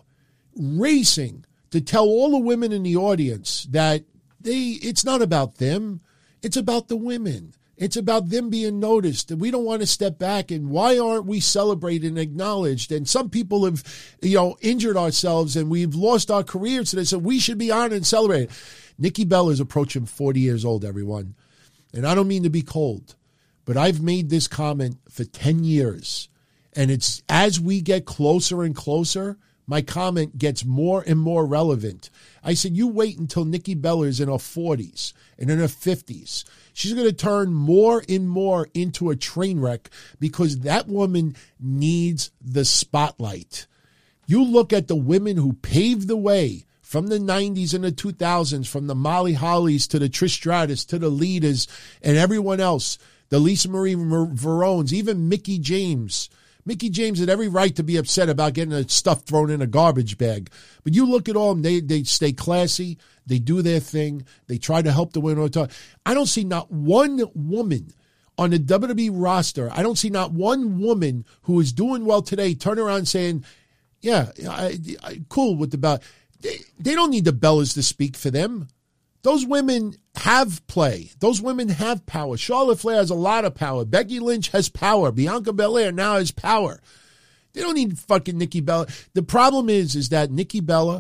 racing to tell all the women in the audience that they it's not about them. It's about the women. It's about them being noticed. And we don't want to step back. And why aren't we celebrated and acknowledged? And some people have, you know, injured ourselves and we've lost our careers today. So we should be honored and celebrated. Nikki Bella is approaching forty years old, everyone. And I don't mean to be cold, but I've made this comment for ten years. And it's as we get closer and closer, my comment gets more and more relevant. I said, you wait until Nikki Bella is in her forties and in her fifties. She's going to turn more and more into a train wreck because that woman needs the spotlight. You look at the women who paved the way from the nineties and the two thousands, from the Molly Hollies to the Trish Stratus to the Litas and everyone else, the Lisa Marie Verones, even Mickie James. Mickie James had every right to be upset about getting the stuff thrown in a garbage bag. But you look at all of them, they, they stay classy, they do their thing, they try to help the women. I don't see not one woman on the W W E roster, I don't see not one woman who is doing well today turn around saying, yeah, I, I, cool with the bell. They, they don't need the Bellas to speak for them. Those women have play. Those women have power. Charlotte Flair has a lot of power. Becky Lynch has power. Bianca Belair now has power. They don't need fucking Nikki Bella. The problem is, is that Nikki Bella,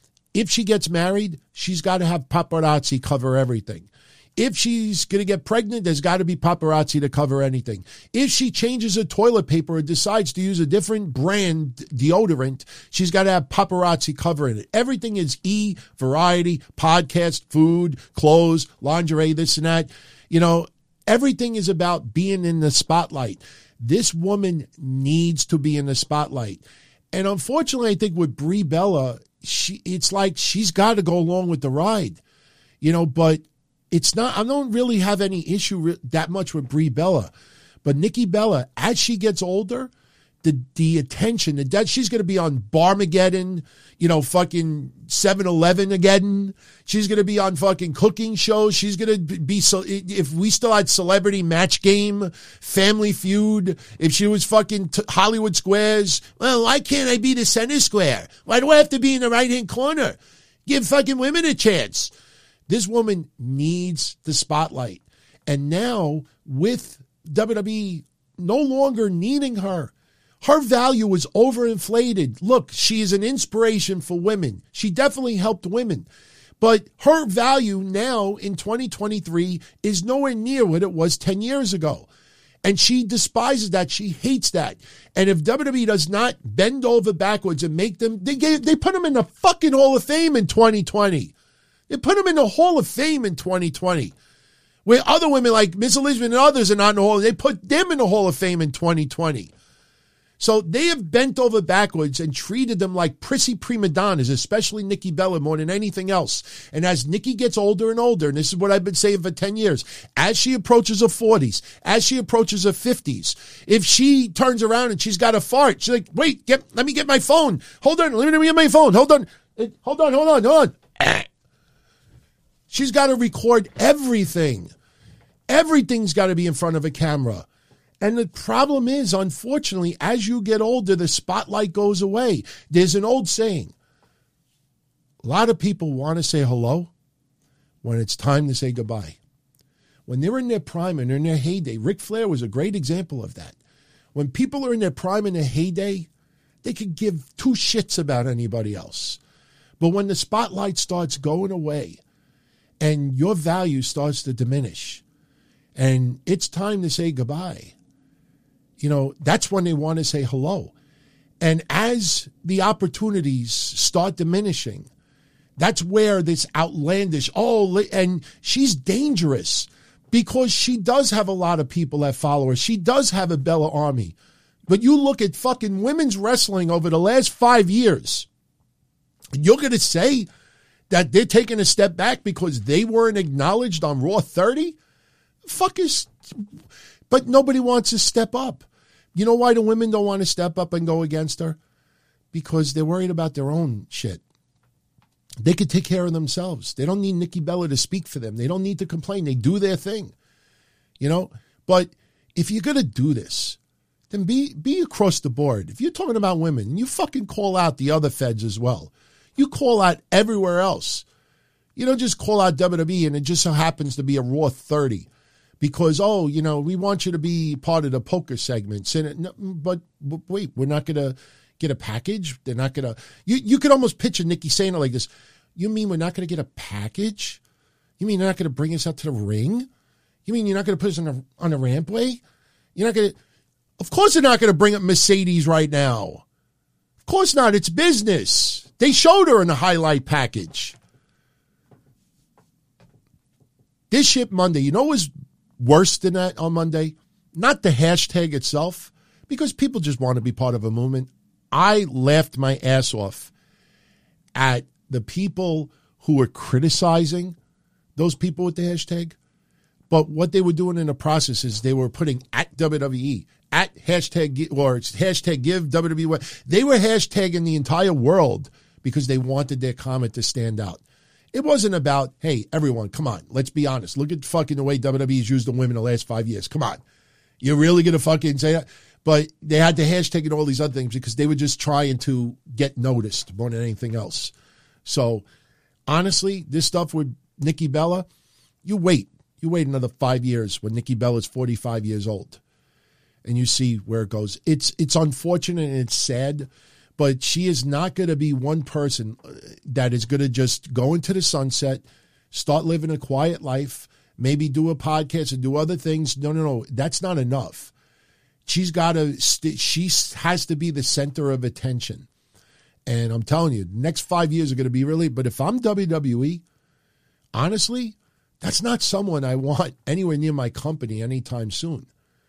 if she gets married, she's got to have paparazzi cover everything. If she's going to get pregnant, there's got to be paparazzi to cover anything. If she changes her toilet paper or decides to use a different brand deodorant, she's got to have paparazzi covering it. Everything is E, variety, podcast, food, clothes, lingerie, this and that. You know, everything is about being in the spotlight. This woman needs to be in the spotlight. And unfortunately, I think with Brie Bella, she, it's like she's got to go along with the ride. You know, but it's not, I don't really have any issue that much with Brie Bella. But Nikki Bella, as she gets older, the the attention, the that she's going to be on Barmageddon, you know, fucking seven eleven again. She's going to be on fucking cooking shows. She's going to be, so if we still had Celebrity Match Game, Family Feud, if she was fucking t- Hollywood Squares, well, why can't I be the center square? Why do I have to be in the right-hand corner? Give fucking women a chance. This woman needs the spotlight. And now, with W W E no longer needing her, her value is overinflated. Look, she is an inspiration for women. She definitely helped women. But her value now in twenty twenty-three is nowhere near what it was ten years ago. And she despises that. She hates that. And if W W E does not bend over backwards and make them, they gave, they put them in the fucking Hall of Fame in twenty twenty. They put them in the Hall of Fame in twenty twenty. Where other women like Miss Elizabeth and others are not in the Hall, they put them in the Hall of Fame in twenty twenty. So they have bent over backwards and treated them like prissy prima donnas, especially Nikki Bella, more than anything else. And as Nikki gets older and older, and this is what I've been saying for ten years, as she approaches her forties, as she approaches her fifties, if she turns around and she's got a fart, she's like, wait, get, let me get my phone. Hold on, let me get my phone. Hold on, hold on, hold on, hold on. She's got to record everything. Everything's got to be in front of a camera. And the problem is, unfortunately, as you get older, the spotlight goes away. There's an old saying. A lot of people want to say hello when it's time to say goodbye. When they're in their prime and in their heyday, Ric Flair was a great example of that. When people are in their prime and their heyday, they could give two shits about anybody else. But when the spotlight starts going away and your value starts to diminish and it's time to say goodbye, you know, that's when they want to say hello. And as the opportunities start diminishing, that's where this outlandish, oh, and she's dangerous because she does have a lot of people that follow her. She does have a Bella army. But you look at fucking women's wrestling over the last five years, you're going to say that they're taking a step back because they weren't acknowledged on Raw thirty? Fuck is, but nobody wants to step up. You know why the women don't want to step up and go against her? Because they're worried about their own shit. They could take care of themselves. They don't need Nikki Bella to speak for them. They don't need to complain. They do their thing, you know? But if you're going to do this, then be be across the board. If you're talking about women, you fucking call out the other feds as well. You call out everywhere else. You don't just call out W W E and it just so happens to be a Raw thirty. Because, oh, you know, we want you to be part of the poker segments. And it, no, but, but wait, we're not going to get a package? They're not going to... You, you could almost picture Nikki saying it like this. You mean we're not going to get a package? You mean they're not going to bring us out to the ring? You mean you're not going to put us on a, on a rampway? You're not going to... Of course they're not going to bring up Mercedes right now. Of course not. It's business. They showed her in the highlight package. This shit Monday, you know what was worse than that on Monday? Not the hashtag itself, because people just want to be part of a movement. I laughed my ass off at the people who were criticizing those people with the hashtag. But what they were doing in the process is they were putting at W W E, at hashtag, or hashtag give W W E. They were hashtagging the entire world because they wanted their comment to stand out. It wasn't about, hey, everyone, come on, let's be honest. Look at fucking the way W W E's used the women the last five years. Come on. You're really going to fucking say that? But they had the hashtag and all these other things because they were just trying to get noticed more than anything else. So, honestly, this stuff with Nikki Bella, you wait. You wait another five years when Nikki Bella's forty-five years old. And you see where it goes. It's, it's unfortunate and it's sad. But she is not going to be one person that is going to just go into the sunset, start living a quiet life, maybe do a podcast and do other things. No, no, no. That's not enough. She's got to, she has to be the center of attention. And I'm telling you, the next five years are going to be really, but if I'm W W E, honestly, that's not someone I want anywhere near my company anytime soon.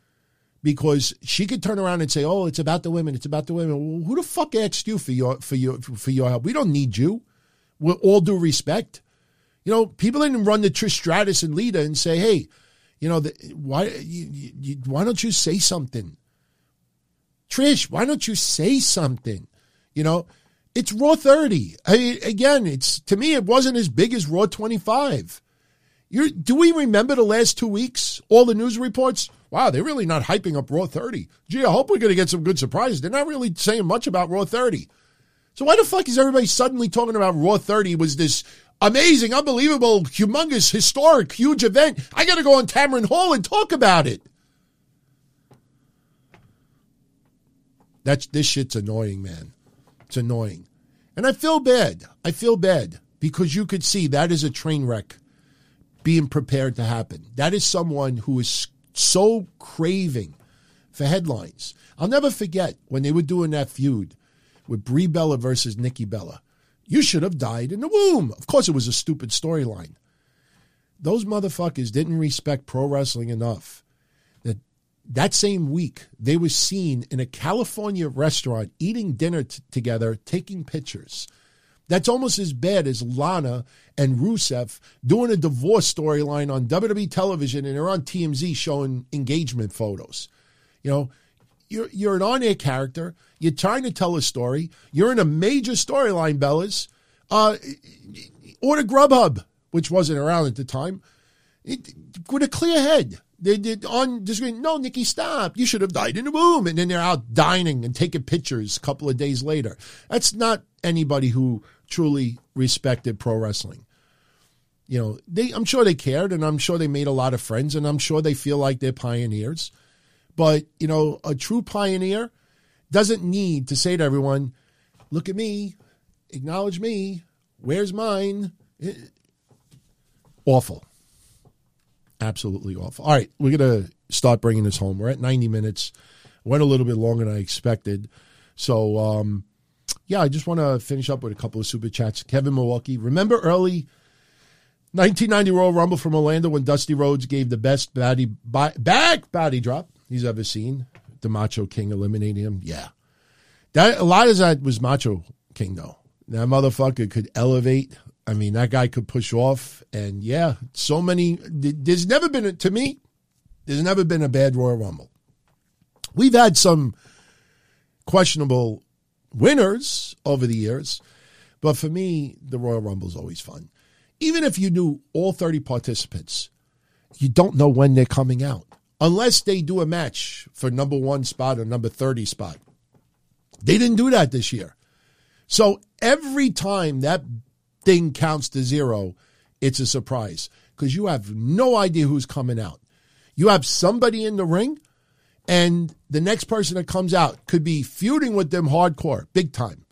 Because she could turn around and say, "Oh, it's about the women. It's about the women." Well, who the fuck asked you for your for your for your help? We don't need you. With all due respect, you know, people didn't run to Trish Stratus and Lita and say, "Hey, you know, the, why you, you, why don't you say something, Trish? Why don't you say something?" You know, it's Raw thirty. I mean, again, it's to me, it wasn't as big as Raw twenty-five. You're, do we remember the last two weeks? All the news reports. Wow, they're really not hyping up Raw thirty. Gee, I hope we're going to get some good surprises. They're not really saying much about Raw thirty. So why the fuck is everybody suddenly talking about Raw thirty was this amazing, unbelievable, humongous, historic, huge event? I got to go on Tamron Hall and talk about it. That's, this shit's annoying, man. It's annoying. And I feel bad. I feel bad because you could see that is a train wreck being prepared to happen. That is someone who is so craving for headlines. I'll never forget when they were doing that feud with Brie Bella versus Nikki Bella. You should have died in the womb. Of course, it was a stupid storyline. Those motherfuckers didn't respect pro wrestling enough that that same week, they were seen in a California restaurant eating dinner t- together, taking pictures. That's almost as bad as Lana and Rusev doing a divorce storyline on W W E television, and they're on T M Z showing engagement photos. You know, you're you're an on-air character. You're trying to tell a story. You're in a major storyline, Bellas. Uh, order Grubhub, which wasn't around at the time, it, with a clear head. They did on the screen. No, Nikki, stop. You should have died in the womb. And then they're out dining and taking pictures a couple of days later. That's not anybody who truly respected pro wrestling. You know, they, I'm sure they cared, and I'm sure they made a lot of friends, and I'm sure they feel like they're pioneers. But, you know, a true pioneer doesn't need to say to everyone, look at me, acknowledge me, where's mine? It, awful. Absolutely awful. All right, we're going to start bringing this home. We're at ninety minutes. Went a little bit longer than I expected. So, um, yeah, I just want to finish up with a couple of super chats. Kevin Milwaukee, remember early nineteen ninety Royal Rumble from Orlando when Dusty Rhodes gave the best body, back body drop he's ever seen? The Macho King eliminating him? Yeah. That, a lot of that was Macho King, though. That motherfucker could elevate. I mean, that guy could push off. And, yeah, so many. There's never been, a, to me, there's never been a bad Royal Rumble. We've had some questionable winners over the years. But for me, the Royal Rumble is always fun. Even if you knew all thirty participants, you don't know when they're coming out. Unless they do a match for number one spot or number thirty spot. They didn't do that this year. So every time that thing counts to zero, it's a surprise. Because you have no idea who's coming out. You have somebody in the ring, and the next person that comes out could be feuding with them hardcore, big time.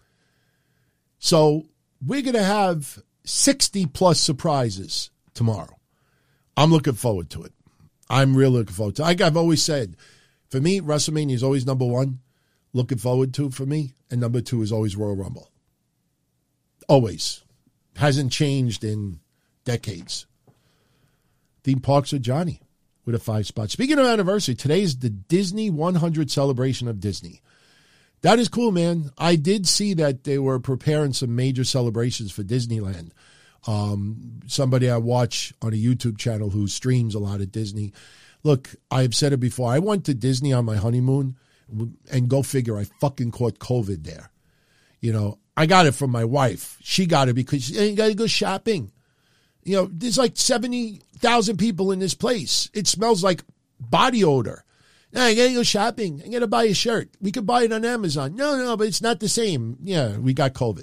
So we're going to have sixty plus surprises tomorrow. I'm looking forward to it. I'm really looking forward to it. Like I've always said, for me, WrestleMania is always number one. Looking forward to for me. And number two is always Royal Rumble. Always. Hasn't changed in decades. Theme parks with Johnny with a five spot. Speaking of anniversary, today is the Disney one hundred celebration of Disney. That is cool, man. I did see that they were preparing some major celebrations for Disneyland. Um, somebody I watch on a YouTube channel who streams a lot at Disney. Look, I've said it before. I went to Disney on my honeymoon, and go figure, I fucking caught COVID there. You know, I got it from my wife. She got it because you got to go shopping. You know, there's like seventy thousand people in this place. It smells like body odor. No, I got to go shopping. I got to buy a shirt. We could buy it on Amazon. No, no, but it's not the same. Yeah, we got COVID.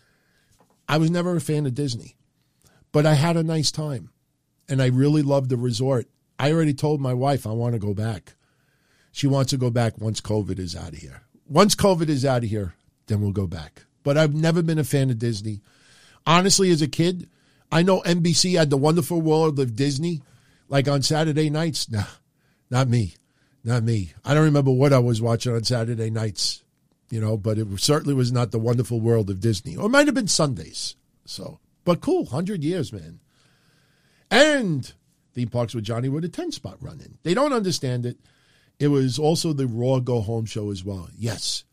I was never a fan of Disney, but I had a nice time, and I really loved the resort. I already told my wife I want to go back. She wants to go back once COVID is out of here. Once COVID is out of here, then we'll go back. But I've never been a fan of Disney. Honestly, as a kid, I know N B C had the Wonderful World of Disney, like on Saturday nights. Nah, not me. Not me. I don't remember what I was watching on Saturday nights, you know, but it certainly was not the Wonderful World of Disney. Or it might have been Sundays. So, but cool, one hundred years, man. And Theme Parks with Johnny with a ten-spot run-in. They don't understand it. It was also the Raw Go Home show as well. Yes.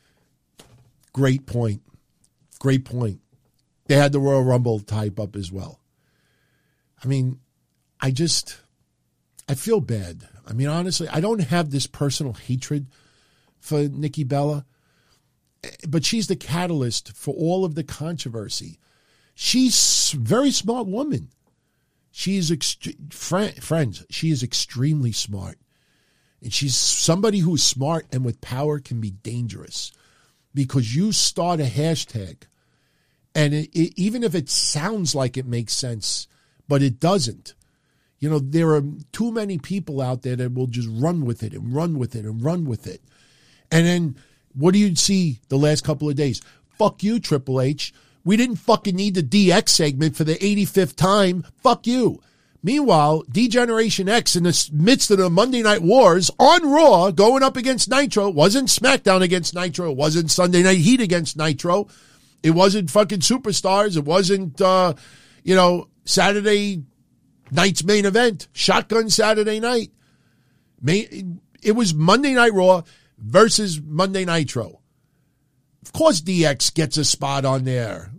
Great point. Great point. They had the Royal Rumble type up as well. I mean, I just, I feel bad. I mean, honestly, I don't have this personal hatred for Nikki Bella, but she's the catalyst for all of the controversy. She's a very smart woman. She is, ext- friend, friends, she is extremely smart. And she's somebody who's smart and with power can be dangerous because you start a hashtag and it, it, even if it sounds like it makes sense, but it doesn't. You know, there are too many people out there that will just run with it and run with it and run with it. And then what do you see the last couple of days? Fuck you, Triple H. We didn't fucking need the D X segment for the eighty-fifth time. Fuck you. Meanwhile, D-Generation X in the midst of the Monday Night Wars on Raw going up against Nitro. It wasn't SmackDown against Nitro. It wasn't Sunday Night Heat against Nitro. It wasn't fucking Superstars. It wasn't, uh, you know, Saturday night's main event. Shotgun Saturday night. May, it was Monday Night Raw versus Monday Nitro. Of course D X gets a spot on there.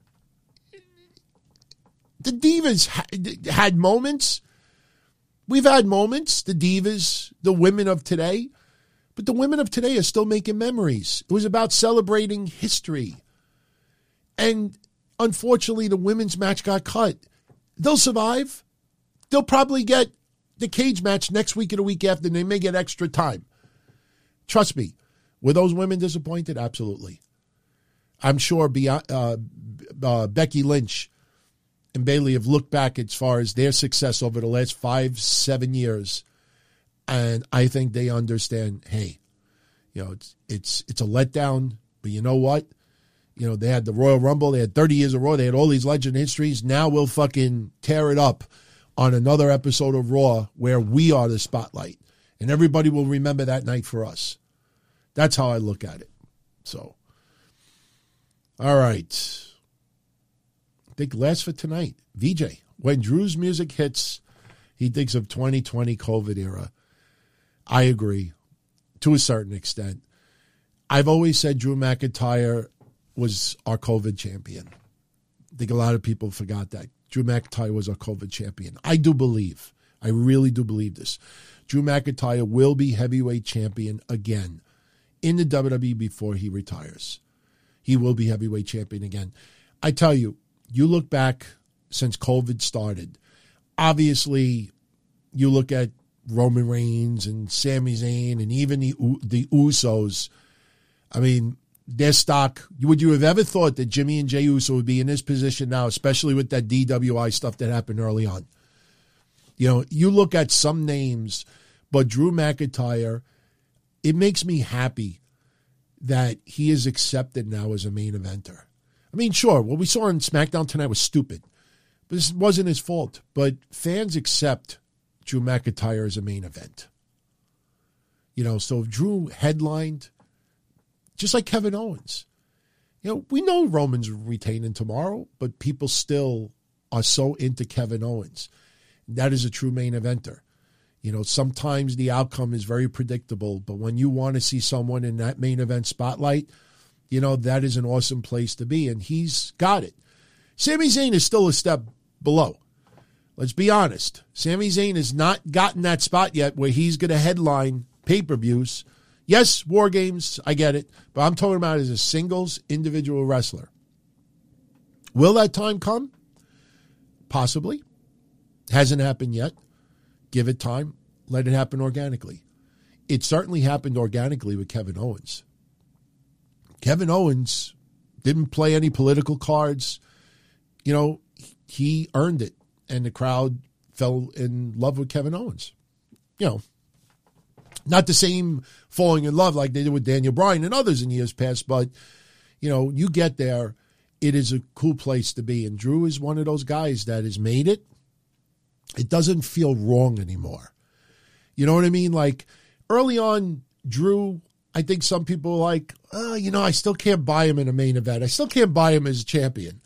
The Divas ha- had moments. We've had moments, the Divas, the women of today. But the women of today are still making memories. It was about celebrating history. And unfortunately, the women's match got cut. They'll survive. They'll probably get the cage match next week or the week after, and they may get extra time. Trust me. Were those women disappointed? Absolutely. I'm sure beyond, uh, uh, Becky Lynch and Bayley have looked back as far as their success over the last five, seven years, and I think they understand, hey, you know, it's it's it's a letdown, but you know what? You know, they had the Royal Rumble, they had thirty years of Raw, they had all these legend histories. Now we'll fucking tear it up on another episode of Raw where we are the spotlight, and everybody will remember that night for us. That's how I look at it. So, all right. I think last for tonight, V J. When Drew's music hits, he thinks of twenty twenty COVID era. I agree to a certain extent. I've always said Drew McIntyre was our COVID champion. I think a lot of people forgot that. Drew McIntyre was our COVID champion. I do believe, I really do believe this. Drew McIntyre will be heavyweight champion again in the W W E before he retires. He will be heavyweight champion again. I tell you, you look back since COVID started, obviously you look at Roman Reigns and Sami Zayn and even the the Usos. I mean, their stock, would you have ever thought that Jimmy and Jey Uso would be in this position now, especially with that D W I stuff that happened early on? You know, you look at some names, but Drew McIntyre, it makes me happy that he is accepted now as a main eventer. I mean, sure, what we saw on SmackDown tonight was stupid, but this wasn't his fault. But fans accept Drew McIntyre as a main event. You know, so if Drew headlined, just like Kevin Owens, you know, we know Roman's retaining tomorrow, but people still are so into Kevin Owens. That is a true main eventer. You know, sometimes the outcome is very predictable, but when you want to see someone in that main event spotlight, you know, that is an awesome place to be, and he's got it. Sami Zayn is still a step below. Let's be honest. Sami Zayn has not gotten that spot yet where he's going to headline pay-per-views. Yes, War Games, I get it, but I'm talking about as a singles individual wrestler. Will that time come? Possibly. Hasn't happened yet. Give it time. Let it happen organically. It certainly happened organically with Kevin Owens. Kevin Owens didn't play any political cards. You know, he earned it, and the crowd fell in love with Kevin Owens. You know, not the same falling in love like they did with Daniel Bryan and others in years past, but, you know, you get there, it is a cool place to be. And Drew is one of those guys that has made it. It doesn't feel wrong anymore. You know what I mean? Like, early on, Drew, I think some people are like, oh, you know, I still can't buy him in a main event. I still can't buy him as a champion.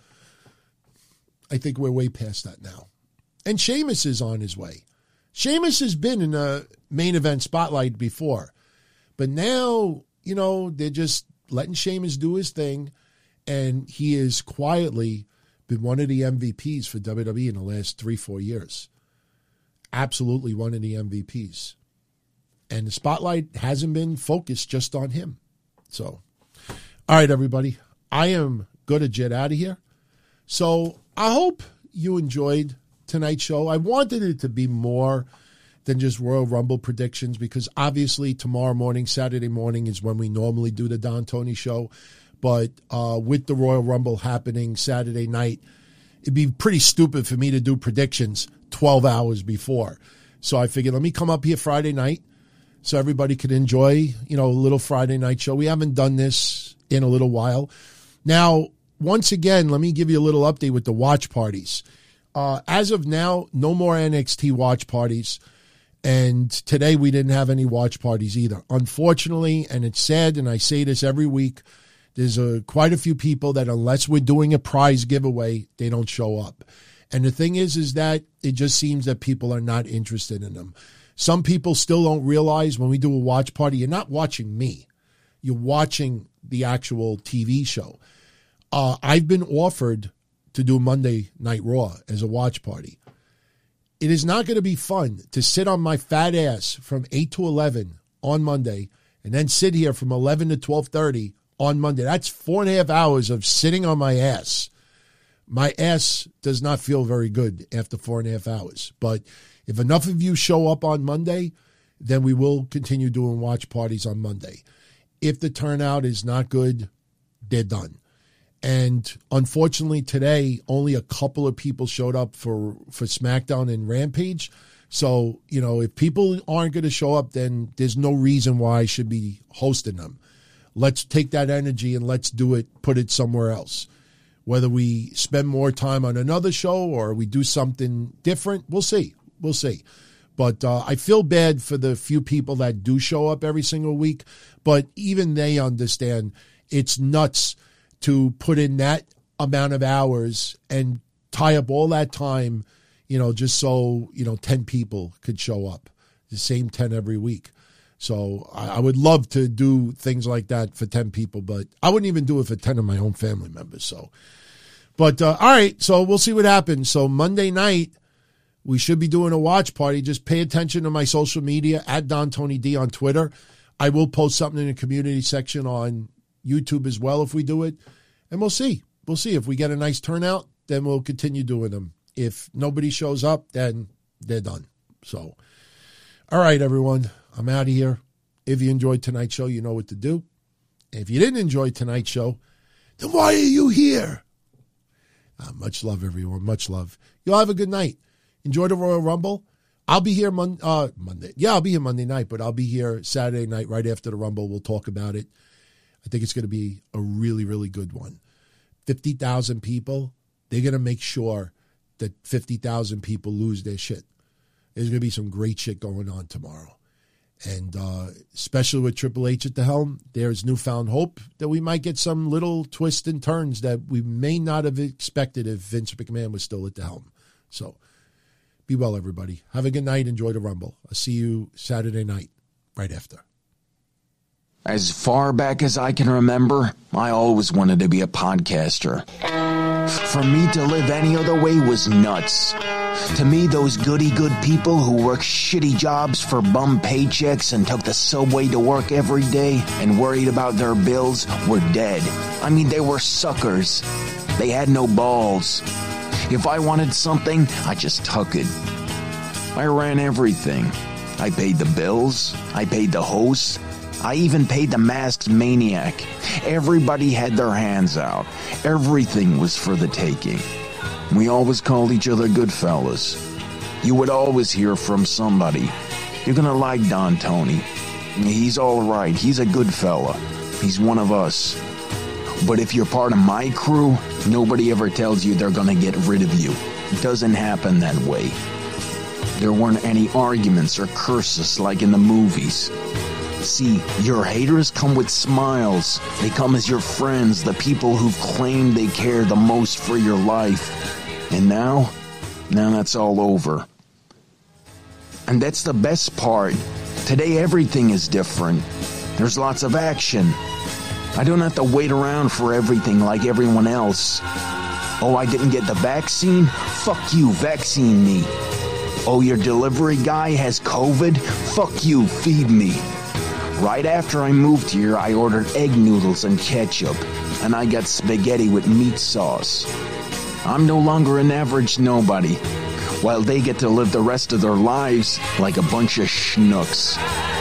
I think we're way past that now. And Sheamus is on his way. Sheamus has been in a main event spotlight before. But now, you know, they're just letting Sheamus do his thing. And he has quietly been one of the M V Ps for W W E in the last three, four years. Absolutely one of the M V Ps. And the spotlight hasn't been focused just on him. So, all right, everybody. I am going to jet out of here. So I hope you enjoyed tonight's show. I wanted it to be more than just Royal Rumble predictions because obviously tomorrow morning, Saturday morning, is when we normally do the Don Tony show. But uh, with the Royal Rumble happening Saturday night, it'd be pretty stupid for me to do predictions twelve hours before. So I figured, let me come up here Friday night so everybody could enjoy, you know, a little Friday night show. We haven't done this in a little while. Now, once again, let me give you a little update with the watch parties. Uh, as of now, no more N X T watch parties. And today we didn't have any watch parties either. Unfortunately, and it's sad, and I say this every week, there's a, quite a few people that unless we're doing a prize giveaway, they don't show up. And the thing is, is that it just seems that people are not interested in them. Some people still don't realize when we do a watch party, you're not watching me. You're watching the actual T V show. Uh, I've been offered to do Monday Night Raw as a watch party. It is not going to be fun to sit on my fat ass from eight to eleven on Monday and then sit here from eleven to twelve thirty on Monday. That's four and a half hours of sitting on my ass. My ass does not feel very good after four and a half hours. But if enough of you show up on Monday, then we will continue doing watch parties on Monday. If the turnout is not good, they're done. And unfortunately today, only a couple of people showed up for, for SmackDown and Rampage. So, you know, if people aren't going to show up, then there's no reason why I should be hosting them. Let's take that energy and let's do it, put it somewhere else. Whether we spend more time on another show or we do something different, we'll see. We'll see. But uh, I feel bad for the few people that do show up every single week. But even they understand it's nuts to put in that amount of hours and tie up all that time, you know, just so, you know, ten people could show up, the same ten every week. So I, I would love to do things like that for ten people, but I wouldn't even do it for ten of my own family members. So, but uh, all right, so we'll see what happens. So Monday night, we should be doing a watch party. Just pay attention to my social media, at Don Tony D on Twitter. I will post something in the community section on YouTube as well if we do it. And we'll see. We'll see. If we get a nice turnout, then we'll continue doing them. If nobody shows up, then they're done. So, all right, everyone. I'm out of here. If you enjoyed tonight's show, you know what to do. And if you didn't enjoy tonight's show, then why are you here? Uh, much love, everyone. Much love. You'll have a good night. Enjoy the Royal Rumble. I'll be here mon- uh, Monday. Yeah, I'll be here Monday night, but I'll be here Saturday night right after the Rumble. We'll talk about it. I think it's going to be a really, really good one. fifty thousand people, they're going to make sure that fifty thousand people lose their shit. There's going to be some great shit going on tomorrow. And uh, especially with Triple H at the helm, there's newfound hope that we might get some little twists and turns that we may not have expected if Vince McMahon was still at the helm. So be well, everybody. Have a good night. Enjoy the Rumble. I'll see you Saturday night right after. As far back as I can remember, I always wanted to be a podcaster. For me to live any other way was nuts. To me, those goody-good people who worked shitty jobs for bum paychecks and took the subway to work every day and worried about their bills were dead. I mean, they were suckers. They had no balls. If I wanted something, I just took it. I ran everything. I paid the bills. I paid the hosts. I even paid the masked maniac. Everybody had their hands out. Everything was for the taking. We always called each other good fellas. You would always hear from somebody. You're gonna like Don Tony. He's all right. He's a good fella. He's one of us. But if you're part of my crew, nobody ever tells you they're gonna get rid of you. It doesn't happen that way. There weren't any arguments or curses like in the movies. See, your haters come with smiles. They come as your friends, the people who've claimed they care the most for your life. And now, now that's all over. And that's the best part. Today everything is different. There's lots of action. I don't have to wait around for everything like everyone else. Oh, I didn't get the vaccine? Fuck you, vaccine me. Oh, your delivery guy has COVID? Fuck you, feed me. Right after I moved here, I ordered egg noodles and ketchup, and I got spaghetti with meat sauce. I'm no longer an average nobody, while they get to live the rest of their lives like a bunch of schnooks.